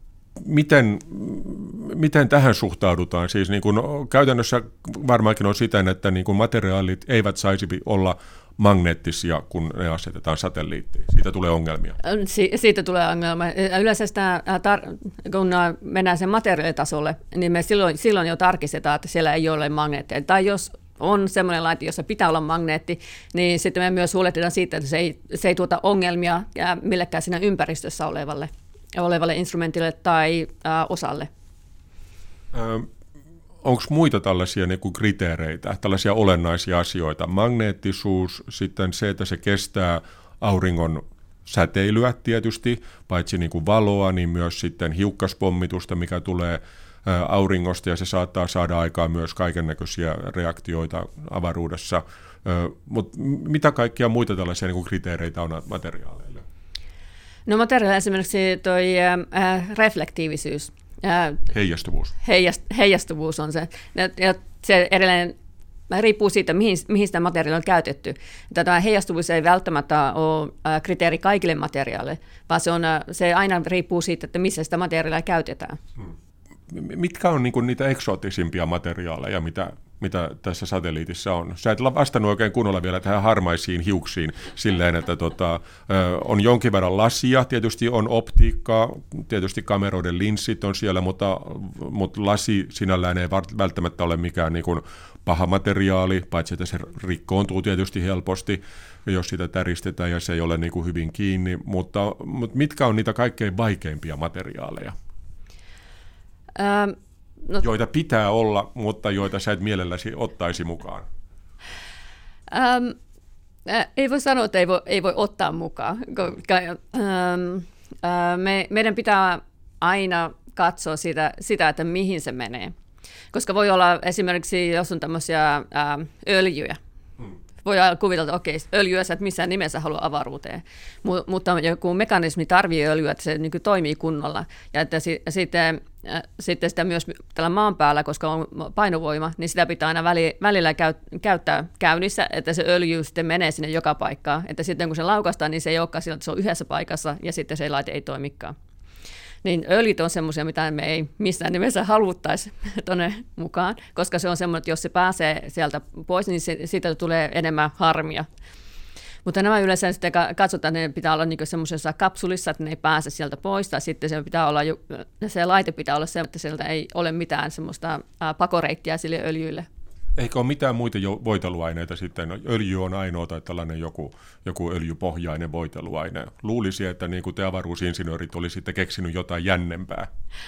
Miten, miten tähän suhtaudutaan? Siis niin kuin käytännössä varmaankin on siten, että niin kuin materiaalit eivät saisi olla magneettisia, kun ne asetetaan satelliittiin. Siitä tulee ongelmia.
Si- siitä tulee ongelmia. Yleensä sitä, tar- kun mennään sen materiaalitasolle, niin me silloin, silloin jo tarkistetaan, että siellä ei ole magneetteja. Tai jos on semmoinen laite, jossa pitää olla magneetti, niin sitten me myös huolehditaan siitä, että se ei, se ei tuota ongelmia millekään siinä ympäristössä olevalle, olevalle instrumentille tai ä, osalle.
Ö- Onko muita tällaisia niin kuin kriteereitä, tällaisia olennaisia asioita? Magneettisuus, sitten se, että se kestää auringon säteilyä tietysti, paitsi niin kuin valoa, niin myös sitten hiukkaspommitusta, mikä tulee auringosta, ja se saattaa saada aikaan myös kaikennäköisiä reaktioita avaruudessa. Mutta mitä kaikkia muita tällaisia niin kuin kriteereitä on materiaaleille?
No materiaali esimerkiksi toi äh, reflektiivisyys.
Heijastuvuus.
Heijast, heijastuvuus on se. Ja se edelleen riippuu siitä, mihin, mihin sitä materiaalia on käytetty. Tämä heijastuvuus ei välttämättä ole kriteeri kaikille materiaaleille, vaan se, on, se aina riippuu siitä, että missä sitä materiaalia käytetään.
Hmm. Mitkä on niin kuin niitä eksoottisimpia materiaaleja, mitä, mitä tässä satelliitissa on? Sä et ole vastannut oikein kunnolla vielä tähän harmaisiin hiuksiin silleen, että tota, on jonkin verran lasia, tietysti on optiikkaa, tietysti kameroiden linssit on siellä, mutta, mutta lasi sinällään ei välttämättä ole mikään niin kuin paha materiaali, paitsi että se rikkoontuu tietysti helposti, jos sitä täristetään ja se ei ole niin kuin hyvin kiinni, mutta, mutta mitkä on niitä kaikkein vaikeimpia materiaaleja?
Ähm, no,
joita pitää olla, mutta joita sä et mielelläsi ottaisi mukaan?
Ähm, äh, ei voi sanoa, että ei voi, ei voi ottaa mukaan. Ähm, äh, me, meidän pitää aina katsoa sitä, sitä, että mihin se menee. Koska voi olla esimerkiksi, jos on tämmöisiä äh, öljyjä, hmm. voi kuvitella, että okei, öljyä sä et missään nimessä halua avaruuteen, M- mutta joku mekanismi tarvitsee öljyä, että se niin kuin toimii kunnolla. Ja että si- sitten, äh, sitten sitä myös tällä maan päällä, koska on painovoima, niin sitä pitää aina väli- välillä käy- käyttää käynnissä, että se öljy sitten menee sinne joka paikkaan. Että sitten kun se laukaistaan, niin se ei olekaan sillä, että se on yhdessä paikassa ja sitten se laite ei toimikaan. Niin öljyt on semmoisia, mitä me ei missään nimessä haluttaisi tuonne mukaan, koska se on semmoinen, että jos se pääsee sieltä pois, niin se, siitä tulee enemmän harmia. Mutta nämä yleensä sitten katsotaan, että ne pitää olla niin semmoisessa kapsulissa, että ne ei pääse sieltä pois, tai sitten se, pitää olla, se laite pitää olla se, että sieltä ei ole mitään semmoista pakoreittiä sille öljyille.
Eikä ole mitään muita jo voiteluaineita sitten? Öljy on ainoa tai tällainen joku, joku öljypohjainen voiteluaine. Luulisi, että niin kuin te avaruusinsinöörit olisitte keksinyt jotain jännempää.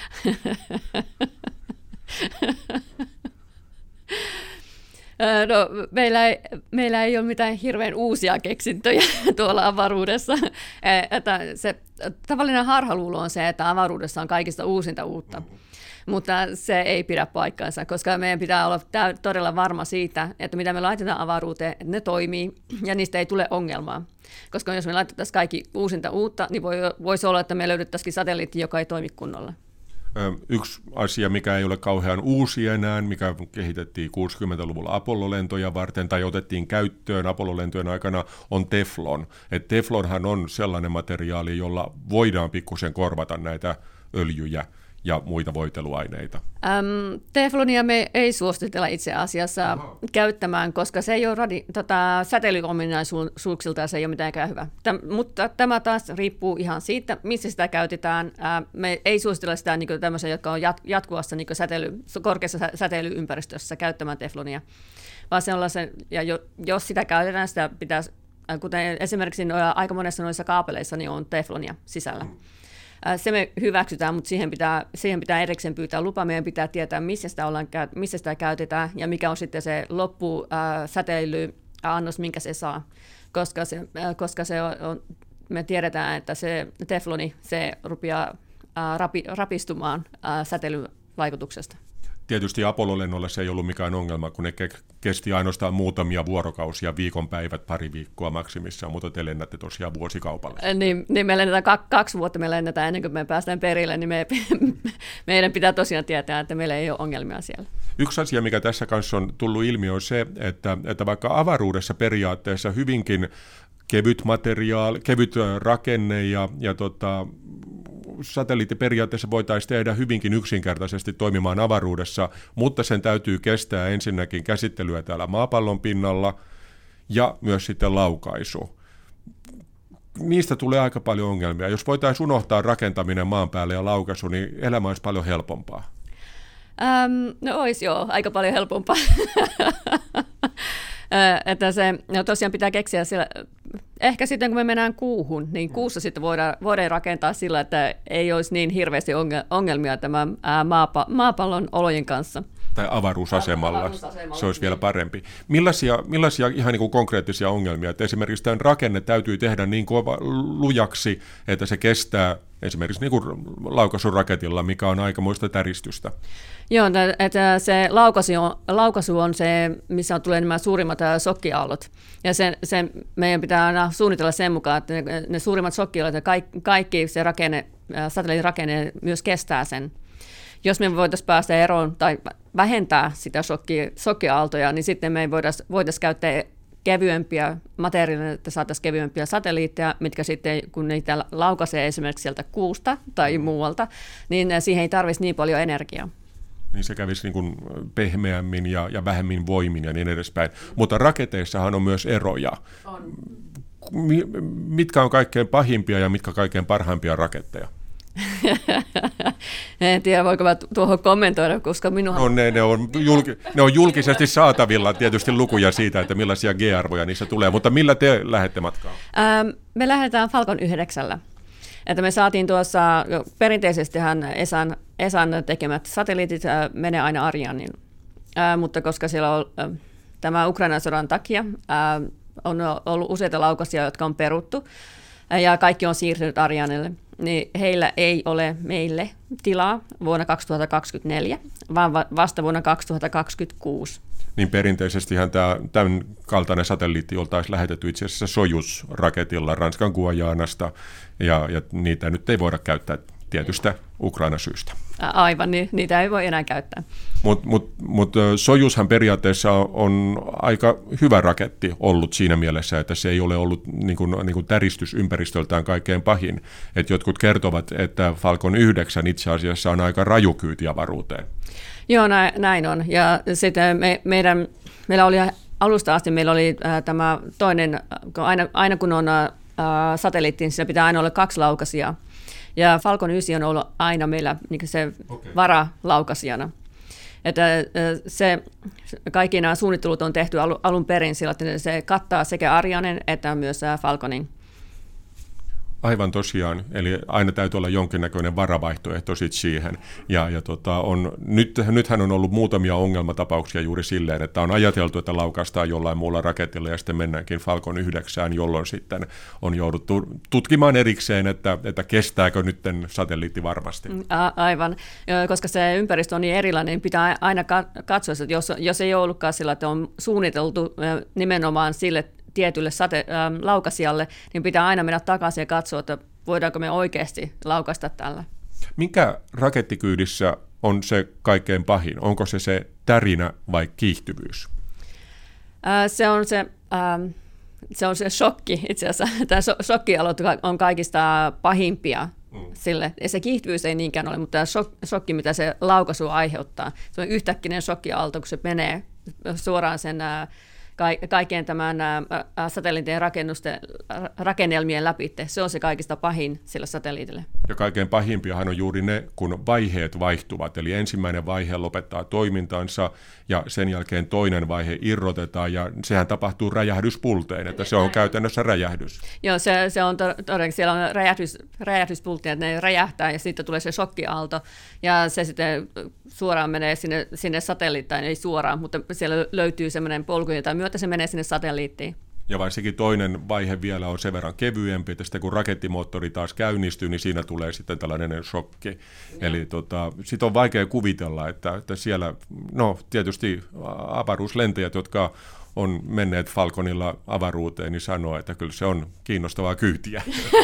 No, meillä, ei, meillä ei ole mitään hirveän uusia keksintöjä tuolla avaruudessa. Että se, tavallinen harhaluulo on se, että avaruudessa on kaikista uusinta uutta. Mutta se ei pidä paikkaansa, koska meidän pitää olla todella varma siitä, että mitä me laitetaan avaruuteen, että ne toimii ja niistä ei tule ongelmaa. Koska jos me laitettaisiin kaikki uusinta uutta, niin voi, voisi olla, että me löydettäisiin satelliitti, joka ei toimi kunnolla.
Yksi asia, mikä ei ole kauhean uusi enää, mikä kehitettiin kuusikymmentäluvulla Apollo-lentoja varten tai otettiin käyttöön Apollo-lentojen aikana, on teflon. Et teflonhan on sellainen materiaali, jolla voidaan pikkusen korvata näitä öljyjä ja muita voiteluaineita.
Ähm, teflonia me ei suositella itse asiassa Aha. käyttämään, koska se ei ole radi- tota, säteilyominaisuuksilta ja se ei ole mitenkään hyvä. Täm, mutta tämä taas riippuu ihan siitä, missä sitä käytetään. Äh, me ei suositella sitä niin kuin tämmöisiä, jotka on jat- jatkuvassa niin kuin säteily, korkeassa sä- säteilyympäristössä käyttämään teflonia. Vaan se on se, ja jo, jos sitä käytetään, sitä pitäisi, kuten esimerkiksi aika monessa noissa kaapeleissa, niin on teflonia sisällä. Se me hyväksytään, mutta siihen pitää, siihen pitää erikseen pyytää lupa. Meidän pitää tietää, missä sitä, ollaan, missä sitä käytetään ja mikä on sitten se loppusäteilyannos, minkä se saa. Koska, se, koska se on, me tiedetään, että se tefloni se rupeaa rapi, rapistumaan säteilyvaikutuksesta.
Tietysti Apollo-lennolla se ei ollut mikään ongelma, kun ne kesti ainoastaan muutamia vuorokausia, viikonpäivät, pari viikkoa maksimissaan, mutta te lennätte tosiaan vuosikaupalla. Niin,
niin me lennetään kaksi vuotta, me lennetään ennen kuin me päästään perille, niin me, meidän pitää tosiaan tietää, että meillä ei ole ongelmia siellä.
Yksi asia, mikä tässä kanssa on tullut ilmi, on se, että, että vaikka avaruudessa periaatteessa hyvinkin kevyt materiaali, kevyt rakenne ja, ja tota, satelliitti periaatteessa voitaisiin tehdä hyvinkin yksinkertaisesti toimimaan avaruudessa, mutta sen täytyy kestää ensinnäkin käsittelyä täällä maapallon pinnalla ja myös sitten laukaisu. Niistä tulee aika paljon ongelmia. Jos voitaisiin unohtaa rakentaminen maan päälle ja laukaisu, niin elämä olisi paljon helpompaa.
Ähm, no olisi joo, aika paljon helpompaa. Että se no tosiaan pitää keksiä sillä, ehkä sitten kun me mennään kuuhun, niin kuussa sitten voidaan, voidaan rakentaa sillä, että ei olisi niin hirveästi ongelmia tämän maapa, maapallon olojen kanssa.
Tai avaruusasemalla, avaruusasemalla se olisi vielä parempi. Millaisia, millaisia ihan niin kuin konkreettisia ongelmia, että esimerkiksi tämän rakenne täytyy tehdä niin kova lujaksi, että se kestää esimerkiksi niin kuin laukaisunraketilla, mikä on aikamoista täristystä?
Joo, että se laukaisu on, laukaisu on se, missä tulee nämä suurimmat sokkiaallot. Ja se, se, meidän pitää aina suunnitella sen mukaan, että ne, ne suurimmat sokkiaallot ja kaikki, kaikki se rakenne, satelliitin rakenne myös kestää sen. Jos me voitaisiin päästä eroon tai vähentää sitä shokki, shokkiaaltoja, niin sitten me voitaisiin voitais käyttää kevyempiä materiaaleja, että saataisiin kevyempiä satelliitteja, mitkä sitten, kun niitä laukaisee esimerkiksi sieltä kuusta tai muualta, niin siihen ei tarvitsisi niin paljon energiaa.
Niin se kävisi niin kuin pehmeämmin ja, ja vähemmin voimin ja niin edespäin. Mutta raketeissahan on myös eroja. On. Mitkä on kaikkein pahimpia ja mitkä kaikkein parhaimpia raketteja?
En tiedä, voiko mä tuohon kommentoida, koska minunhan...
No, ne, ne, on julki, ne on julkisesti saatavilla tietysti lukuja siitä, että millaisia G-arvoja niissä tulee, mutta millä te lähdette matkaan? Ähm,
me lähdetään Falcon yhdeksällä. Että me saatiin tuossa, perinteisestihän Esan, Esan tekemät satelliitit äh, menee aina Arianin, äh, mutta koska siellä on äh, tämä Ukrainan sodan takia äh, on ollut useita laukaisia, jotka on peruttu, äh, ja kaikki on siirtynyt Arianille, niin heillä ei ole meille tilaa vuonna kaksituhattakaksikymmentäneljä, vaan vasta vuonna kaksituhattakaksikymmentäkuusi.
Niin perinteisestihän tämä, tämän kaltainen satelliitti oltaisiin lähetetty itse asiassa Sojuz-raketilla Ranskan Guajanasta, ja, ja niitä nyt ei voida käyttää tietystä Ukraina-syystä.
Aivan, niin niitä ei voi enää käyttää.
Mutta mut, mut Sojuzhan periaatteessa on aika hyvä raketti ollut siinä mielessä, että se ei ole ollut niin kuin, niin kuin täristysympäristöltään kaikkein pahin. Et jotkut kertovat, että Falcon yhdeksän itse asiassa on aika raju kyyti avaruuteen.
Joo, näin on. Ja sitten me, meidän, meillä oli alusta asti meillä oli äh, tämä toinen, kun aina, aina kun on äh, satelliitti, niin siinä pitää aina olla kaksi laukaisijaa. Ja Falcon yhdeksän on ollut aina meillä niin se okay. varalaukaisijana. Että se, kaikki nämä suunnittelut on tehty alun perin sillä, että se kattaa sekä Arianen että myös Falconin.
Aivan tosiaan, eli aina täytyy olla jonkinnäköinen varavaihtoehto sit siihen. Ja, ja tota, on, nyt, nythän on ollut muutamia ongelmatapauksia juuri silleen, että on ajateltu, että laukaistaan jollain muulla raketilla ja sitten mennäänkin Falcon yhdeksään, jolloin sitten on jouduttu tutkimaan erikseen, että, että kestääkö nyt satelliitti varmasti.
Aivan, koska se ympäristö on niin erilainen, niin pitää aina katsoa, että jos, jos ei ollutkaan sillä, että on suunniteltu nimenomaan sille tietylle sate, äh, laukaisijalle, niin pitää aina mennä takaisin ja katsoa, että voidaanko me oikeasti laukaista tällä.
Minkä rakettikyydissä on se kaikkein pahin? Onko se se tärinä vai kiihtyvyys?
Äh, se on se, äh, se on se shokki itse asiassa. Tämä shokkialot on kaikista pahimpia mm. sille. Ja se kiihtyvyys ei niinkään ole, mutta tämä shokki, mitä se laukaisu aiheuttaa, se on yhtäkkinen shokkiaalto, kun se menee suoraan sen äh, kaikkien tämän satelliittien rakennusten, rakennelmien läpi. Se on se kaikista pahin sillä satelliitille.
Ja kaikkein pahimpiahan on juuri ne, kun vaiheet vaihtuvat. Eli ensimmäinen vaihe lopettaa toimintansa ja sen jälkeen toinen vaihe irrotetaan ja sehän tapahtuu räjähdyspultein, että se on käytännössä räjähdys.
Joo, se, se on todennäköisesti, siellä on räjähdys, räjähdyspultteja, että ne räjähtää ja sitten tulee se shokkiaalto ja se sitten suoraan menee sinne, sinne satelliittiin, ei suoraan, mutta siellä löytyy semmoinen polku, jota myötä se menee sinne satelliittiin.
Ja varsinkin toinen vaihe vielä on sen verran kevyempi, että sitten kun raketimoottori taas käynnistyy, niin siinä tulee sitten tällainen shokki. Ja. Eli tota, sitten on vaikea kuvitella, että, että siellä, no tietysti avaruuslentäjät, jotka on menneet Falconilla avaruuteen, niin sanoo, että kyllä se on kiinnostavaa kyytiä.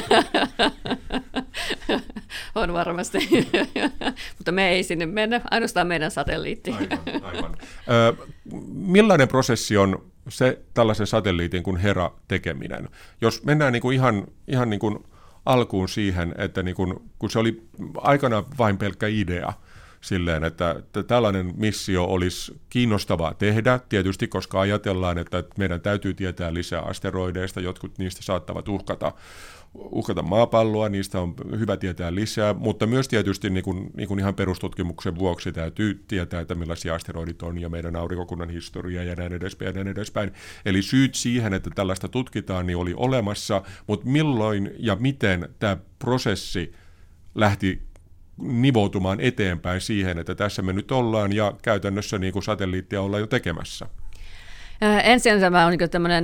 On varmasti, mutta me ei sinne mennä, ainoastaan meidän satelliitti.
Aivan, aivan. Ö, millainen prosessi on se tällaisen satelliitin kuin Hera tekeminen? Jos mennään niin kuin ihan, ihan niin kuin alkuun siihen, että niin kuin, kun se oli aikana vain pelkkä idea, silleen, että, että tällainen missio olisi kiinnostavaa tehdä, tietysti koska ajatellaan, että meidän täytyy tietää lisää asteroideista, jotkut niistä saattavat uhkata, uhkata maapalloa, niistä on hyvä tietää lisää, mutta myös tietysti niin kuin, niin kuin ihan perustutkimuksen vuoksi täytyy tietää, että millaisia asteroidit on ja meidän aurinkokunnan historia ja näin edespäin ja näin edespäin. Eli syyt siihen, että tällaista tutkitaan, niin oli olemassa, mutta milloin ja miten tämä prosessi lähti nivoutumaan eteenpäin siihen, että tässä me nyt ollaan ja käytännössä niin kuin satelliittia ollaan jo tekemässä.
Ensin tämä on niin tämmöinen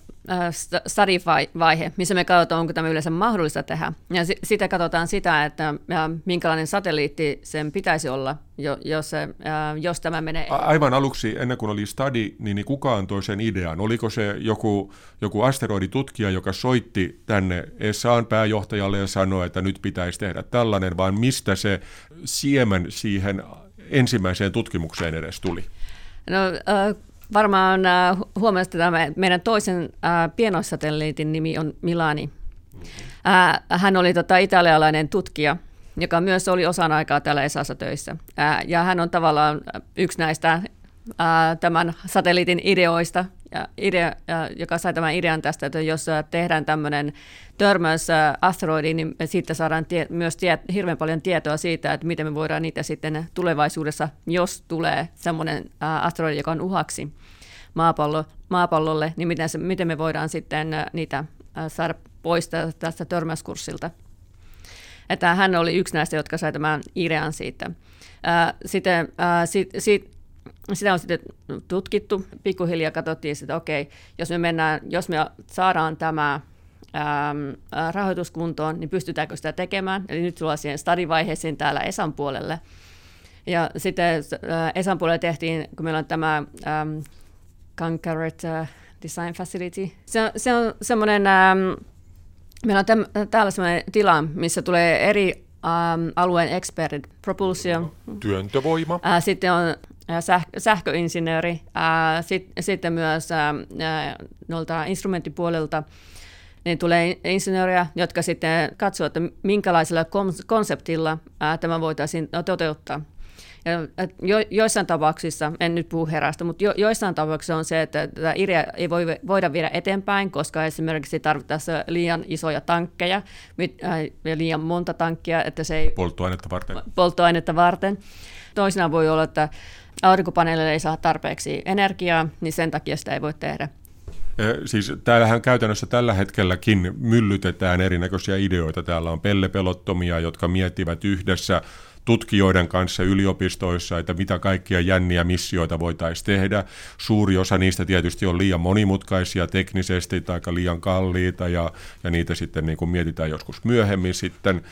study-vaihe, missä me katsotaan, onko tämä yleensä mahdollista tehdä. Ja sitä katsotaan sitä, että minkälainen satelliitti sen pitäisi olla, jos, se, jos tämä menee.
Aivan aluksi, ennen kuin oli study, niin kukaan toi sen idean? Oliko se joku, joku asteroiditutkija, joka soitti tänne E S A:n pääjohtajalle ja sanoi, että nyt pitäisi tehdä tällainen, vaan mistä se siemen siihen ensimmäiseen tutkimukseen edes tuli?
No, äh, Varmaan huomasit, että meidän toisen pienoissatelliitin nimi on Milani. Hän oli tota italialainen tutkija, joka myös oli osan aikaa täällä E S A:ssa töissä. Ja hän on tavallaan yksi näistä tämän satelliitin ideoista, ja idea, joka sai tämän idean tästä, että jos tehdään tämmöinen törmäys asteroidiin, niin siitä saadaan tie, myös tie, hirveän paljon tietoa siitä, että miten me voidaan niitä sitten tulevaisuudessa, jos tulee semmoinen asteroidi, joka on uhaksi maapallo, maapallolle, niin miten, se, miten me voidaan sitten niitä saada pois tästä törmäyskurssilta. Että hän oli yksi näistä, jotka sai tämän idean siitä. Sitten, sit, sit, sitä on sitten tutkittu, pikkuhiljaa katsottiin, että okei, jos me, mennään, jos me saadaan tämä ähm, rahoituskuntoon, niin pystytäänkö sitä tekemään? Eli nyt tullaan siihen study-vaiheeseen täällä E S A:n puolelle. Ja sitten äh, E S A:n puolelle tehtiin, kun meillä on tämä ähm, Concurrent uh, Design Facility. Se, se on semmoinen, ähm, meillä on täm, täällä semmoinen tila, missä tulee eri ähm, alueen expertit, propulsion.
Työntövoima.
Äh, sitten on Sähkö, sähköinsinööri, ää, sit, sitten myös ää, noilta instrumenttipuolelta niin tulee insinööriä, jotka sitten katsoo, että minkälaisella konseptilla ää, tämä voitaisiin toteuttaa. Ja, jo, joissain tapauksissa, en nyt puhu Herasta, mutta jo, joissain tapauksissa on se, että tätä ideaa ei voi, voida viedä eteenpäin, koska esimerkiksi tarvittaisiin liian isoja tankkeja, ja liian monta tankkia, että se ei...
Polttoainetta varten.
Polttoainetta varten. Toisinaan voi olla, että aurinkopaneeleille ei saa tarpeeksi energiaa, niin sen takia sitä ei voi tehdä.
Siis täällähän käytännössä tällä hetkelläkin myllytetään erinäköisiä ideoita. Täällä on pellepelottomia, jotka miettivät yhdessä tutkijoiden kanssa yliopistoissa, että mitä kaikkia jänniä missioita voitaisiin tehdä. Suuri osa niistä tietysti on liian monimutkaisia teknisesti tai liian kalliita, ja, ja niitä sitten niin kuin mietitään joskus myöhemmin sitten.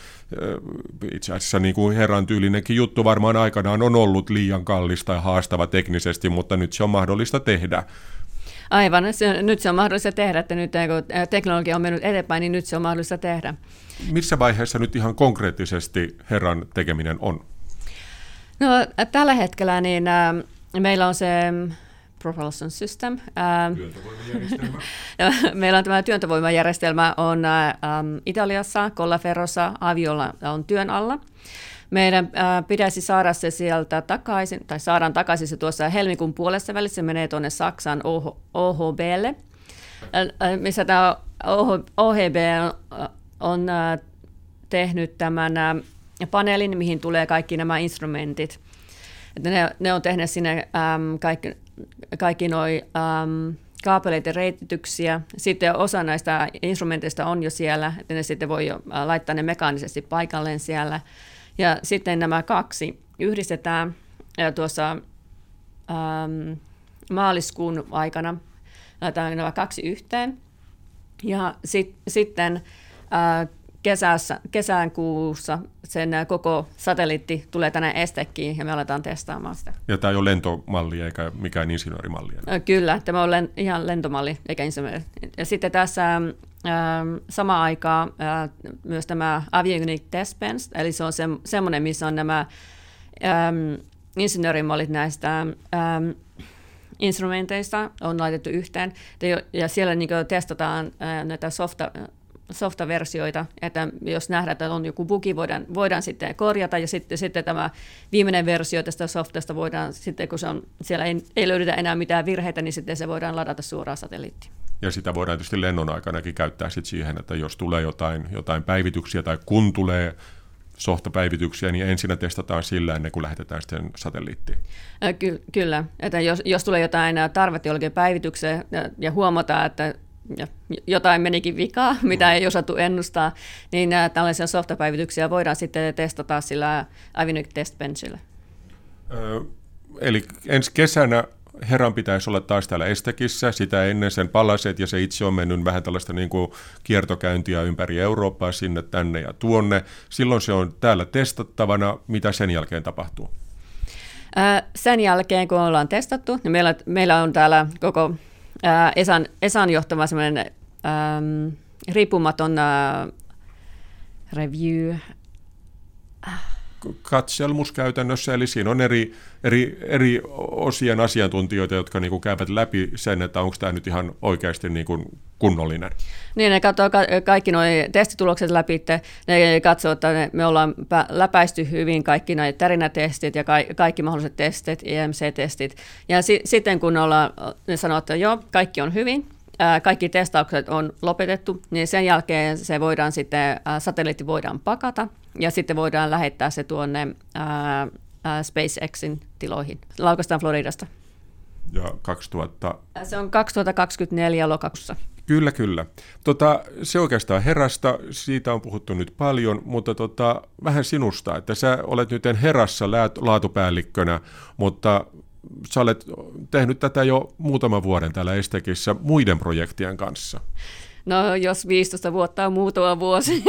Itse asiassa niin kuin Heran tyylinenkin juttu varmaan aikanaan on ollut liian kallis tai haastava teknisesti, mutta nyt se on mahdollista tehdä.
Aivan, se, nyt se on mahdollista tehdä, että nyt kun teknologia on mennyt eteenpäin, niin nyt se on mahdollista tehdä.
Missä vaiheessa nyt ihan konkreettisesti Heran tekeminen on?
No, tällä hetkellä niin, äh, meillä on se propulsion system. Äh,
Työntövoimajärjestelmä.
meillä on tämä työntövoimajärjestelmä on äh, Italiassa, Colleferrossa, Aviolla on työn alla. Meidän äh, pitäisi saada se sieltä takaisin, tai saadaan takaisin se tuossa helmikuun puolessa välissä, se menee tuonne Saksan O H B:lle, äh, missä tämä O H B on, on äh, tehnyt tämän äh, paneelin, mihin tulee kaikki nämä instrumentit. Että ne, ne on tehnyt sinne ähm, kaikki, kaikki nuo ähm, kaapeleiden reitityksiä. Sitten osa näistä instrumenteista on jo siellä, että ne sitten voi jo laittaa ne mekaanisesti paikalleen siellä. Ja sitten nämä kaksi yhdistetään tuossa ähm, maaliskuun aikana, laitetaan nämä kaksi yhteen. Ja sit, sitten äh, kesässä, kesän kuussa sen koko satelliitti tulee tänne Estekkiin ja me aletaan testaamaan sitä.
Ja tämä ei ole lentomalli eikä mikään insinöörimalli.
Äh, kyllä, tämä on len, ihan lentomalli eikä insinööri. Ja sitten tässä ähm, samaan aikaan äh, myös tämä Avionics Test Bench, eli se on se, semmoinen, missä on nämä ähm, insinöörimallit näistä ähm, instrumenteista on laitettu yhteen, ja siellä niin kuin testataan äh, näitä softa, softaversioita, että jos nähdään, että on joku bugi, voidaan, voidaan sitten korjata, ja sitten, sitten tämä viimeinen versio tästä softasta voidaan, sitten kun se on, siellä ei, ei löydetä enää mitään virheitä, niin sitten se voidaan ladata suoraan satelliittiin.
Ja sitä voidaan tietysti lennon aikanakin käyttää sit siihen, että jos tulee jotain, jotain päivityksiä tai kun tulee softapäivityksiä, niin ensin testataan sillä ennen kuin lähetetään sitten satelliittiin.
Ky- kyllä, että jos, jos tulee jotain tarvetta jollekin päivitykseen ja, ja huomataan, että ja jotain menikin vikaa, mitä ei osattu ennustaa, niin tällaisia softapäivityksiä voidaan sitten testata sillä Avionics Test Benchillä.
Ö, eli ensi kesänä Heran pitäisi olla taas täällä Estekissä, sitä ennen sen palaset, ja se itse on mennyt vähän tällaista niin kuin kiertokäyntiä ympäri Eurooppaa sinne, tänne ja tuonne. Silloin se on täällä testattavana. Mitä sen jälkeen tapahtuu?
Ää, sen jälkeen, kun ollaan testattu, niin meillä, meillä on täällä koko ää, Esan, Esan johtama semmoinen ähm, riippumaton ää, review.
Katselmus käytännössä, eli siinä on eri, eri, eri osien asiantuntijoita, jotka niin kuin käyvät läpi sen, että onko tämä nyt ihan oikeasti niin kuin kunnollinen.
Niin, ne katsoo ka- kaikki nuo testitulokset läpi, ne katsoo, että me ollaan läpäisty hyvin kaikki nuo tärinätestit ja ka- kaikki mahdolliset testit, I M C-testit, ja si- sitten kun ollaan, ne sanoo, että joo, kaikki on hyvin, kaikki testaukset on lopetettu, niin sen jälkeen se voidaan sitten, satelliitti voidaan pakata, ja sitten voidaan lähettää se tuonne ää, ää, SpaceXin tiloihin. Laukaistaan Floridasta.
Ja kaksituhatta
Se on kaksituhattakaksikymmentäneljä lokakuussa.
Kyllä, kyllä. Tota, se oikeastaan Herasta, siitä on puhuttu nyt paljon, mutta tota, vähän sinusta, että sä olet nyt Herassa laatupäällikkönä, mutta sä olet tehnyt tätä jo muutaman vuoden täällä Estekissä muiden projektien kanssa.
No, jos viisitoista vuotta on muutama vuosi.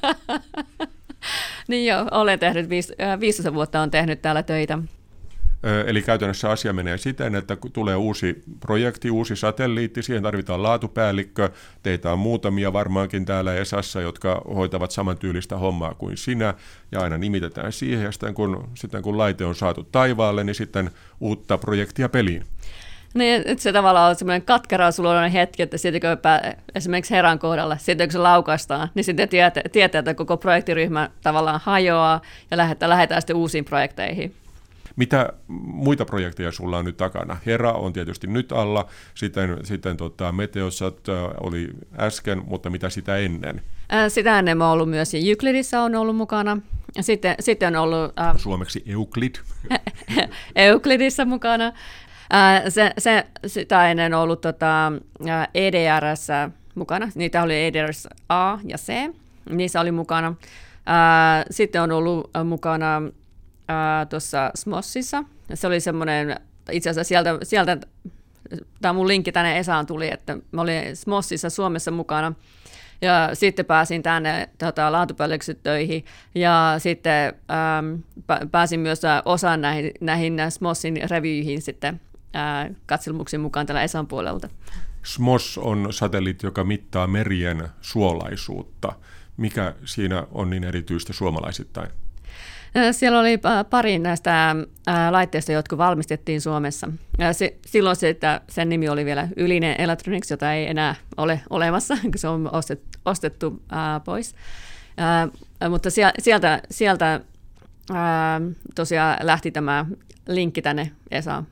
Niin joo, olen tehnyt, viisitoista vuotta on tehnyt täällä töitä.
Eli käytännössä asia menee siten, että kun tulee uusi projekti, uusi satelliitti, siihen tarvitaan laatupäällikkö. Teitä on muutamia varmaankin täällä Esassa, jotka hoitavat samantyylistä hommaa kuin sinä, ja aina nimitetään siihen, ja sitten kun, sitten kun laite on saatu taivaalle, niin sitten uutta projektia peliin.
Niin, se tavallaan on semmoinen katkeraa suloinen hetki, että sitten kun pää, esimerkiksi Heran kohdalla, sitten kun se laukaistaan, niin sitten tietää, tietää, että koko projektiryhmä tavallaan hajoaa ja lähdetään, lähdetään sitten uusiin projekteihin.
Mitä muita projekteja sulla on nyt takana? Hera on tietysti nyt alla, sitten, sitten tota Meteosat oli äsken, mutta mitä sitä ennen?
Sitä ennen mä oon ollut myös Euklidissä on ollut mukana. Sitten, sitten on ollut... Äh,
Suomeksi Euclid.
Euclidissä mukana. Äh, se, se, sitä ennen on ollut tota, E D R:ssä mukana. Niitä oli E D R S A ja C. Niissä oli mukana. Äh, sitten on ollut mukana äh, tuossa SMOSissa. Se oli semmoinen, itse asiassa sieltä, sieltä tämä mun linkki tänne Esaan tuli, että mä olin SMOSissa Suomessa mukana. Ja sitten pääsin tänne tota, laatupäälliköksi töihin ja sitten ähm, pääsin myös osaan näihin, näihin SMOSin revyihin sitten äh, katselmuksiin mukaan tällä Esan puolelta.
SMOS on satelliitti, joka mittaa merien suolaisuutta. Mikä siinä on niin erityistä suomalaisittain?
Siellä oli pari näistä laitteista, jotka valmistettiin Suomessa. Silloin se, että sen nimi oli vielä Ylinen Electronics, jota ei enää ole olemassa, kun se on ostettu pois. Mutta sieltä, sieltä tosiaan lähti tämä linkki tänne Esaan.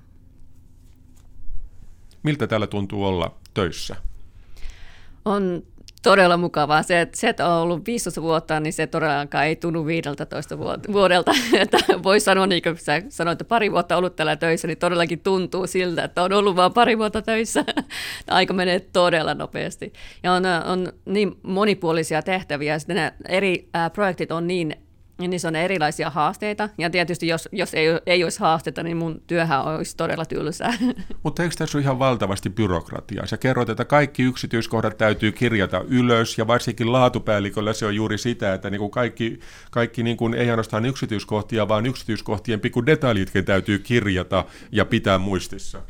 Miltä täällä tuntuu olla töissä?
On todella mukavaa. Se, että, se, että on ollut viisitoista vuotta, niin se todellakaan ei tunnu viideltätoista vuodelta. Että voi sanoa, niin kuin sä sanoit, että pari vuotta ollut täällä töissä, niin todellakin tuntuu siltä, että on ollut vain pari vuotta töissä. Aika menee todella nopeasti. Ja on, on niin monipuolisia tehtäviä. Sitten nämä eri äh, projektit on niin, niissä on erilaisia haasteita. Ja tietysti jos, jos ei, ei olisi haasteita, niin mun työhän olisi todella tylsää.
Mutta eikö tässä ole ihan valtavasti byrokratiaa? Sä kerroit, että kaikki yksityiskohdat täytyy kirjata ylös, ja varsinkin laatupäälliköllä se on juuri sitä, että niinku kaikki, kaikki niinku ei ainoastaan yksityiskohtia, vaan yksityiskohtien pikku detaljitkin täytyy kirjata ja pitää muistissa.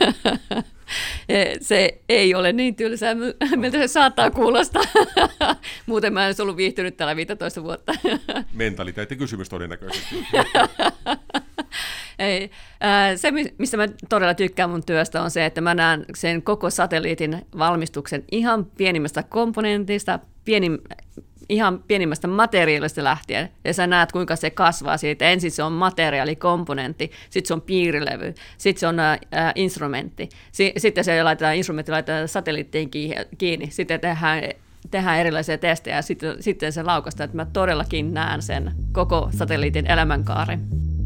Se ei ole niin tylsää, miltä se saattaa kuulostaa. Muuten mä en olisi ollut viihtynyt täällä viisitoista vuotta.
Mentaliteettikysymys todennäköisesti.
Ei. Se, mistä mä todella tykkään mun työstä, on se, että mä näen sen koko satelliitin valmistuksen ihan pienimmästä komponentista, pienim, ihan pienimmästä materiaalista lähtien. Ja sä näet, kuinka se kasvaa siitä. Ensin se on materiaalikomponentti, sitten se on piirilevy, sitten se on ä, instrumentti. S- sitten se laitetaan, instrumentti laitetaan satelliittiin kiinni. Sitten tehdään, tehdään erilaisia testejä ja sitten, sitten se laukastaa, että mä todellakin näen sen koko satelliitin elämänkaaren.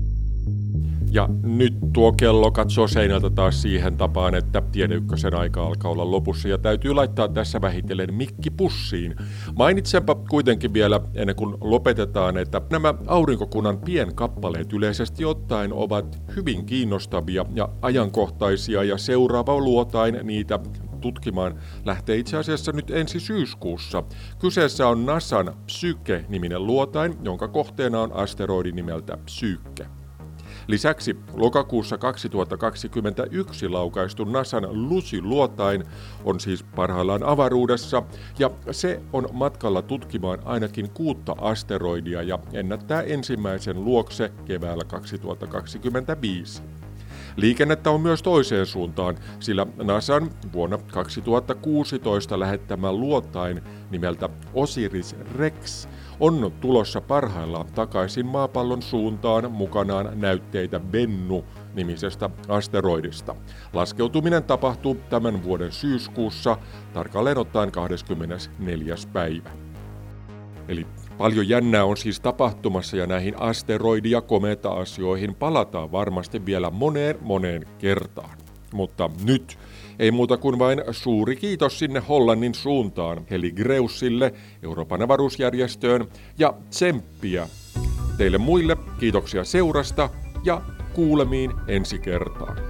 Ja nyt tuo kello katsoo seinältä taas siihen tapaan, että Tiede Ykkösen aika alkaa olla lopussa ja täytyy laittaa tässä vähitellen mikki pussiin. Mainitsenpa kuitenkin vielä ennen kuin lopetetaan, että nämä aurinkokunnan pienkappaleet yleisesti ottaen ovat hyvin kiinnostavia ja ajankohtaisia ja seuraava luotain niitä tutkimaan lähtee itse asiassa nyt ensi syyskuussa. Kyseessä on NASAn Psyke-niminen luotain, jonka kohteena on asteroidi nimeltä Psyke. Lisäksi lokakuussa kaksituhattakaksikymmentäyksi laukaistu NASAn Lucy-luotain on siis parhaillaan avaruudessa ja se on matkalla tutkimaan ainakin kuutta asteroidia ja ennättää ensimmäisen luokse keväällä kaksituhattakaksikymmentäviisi. Liikennettä on myös toiseen suuntaan, sillä NASAn vuonna kaksituhattakuusitoista lähettämä luotain nimeltä Osiris-Rex on tulossa parhaillaan takaisin maapallon suuntaan mukanaan näytteitä Bennu-nimisestä asteroidista. Laskeutuminen tapahtuu tämän vuoden syyskuussa, tarkalleen ottaen kahdeskymmenesneljäs päivä. Eli paljon jännää on siis tapahtumassa ja näihin asteroidi- ja kometa-asioihin palataan varmasti vielä moneen moneen kertaan. Mutta nyt ei muuta kuin vain suuri kiitos sinne Hollannin suuntaan, Heli Greussille, Euroopan avaruusjärjestöön ja tsemppiä. Teille muille kiitoksia seurasta ja kuulemiin ensi kertaan.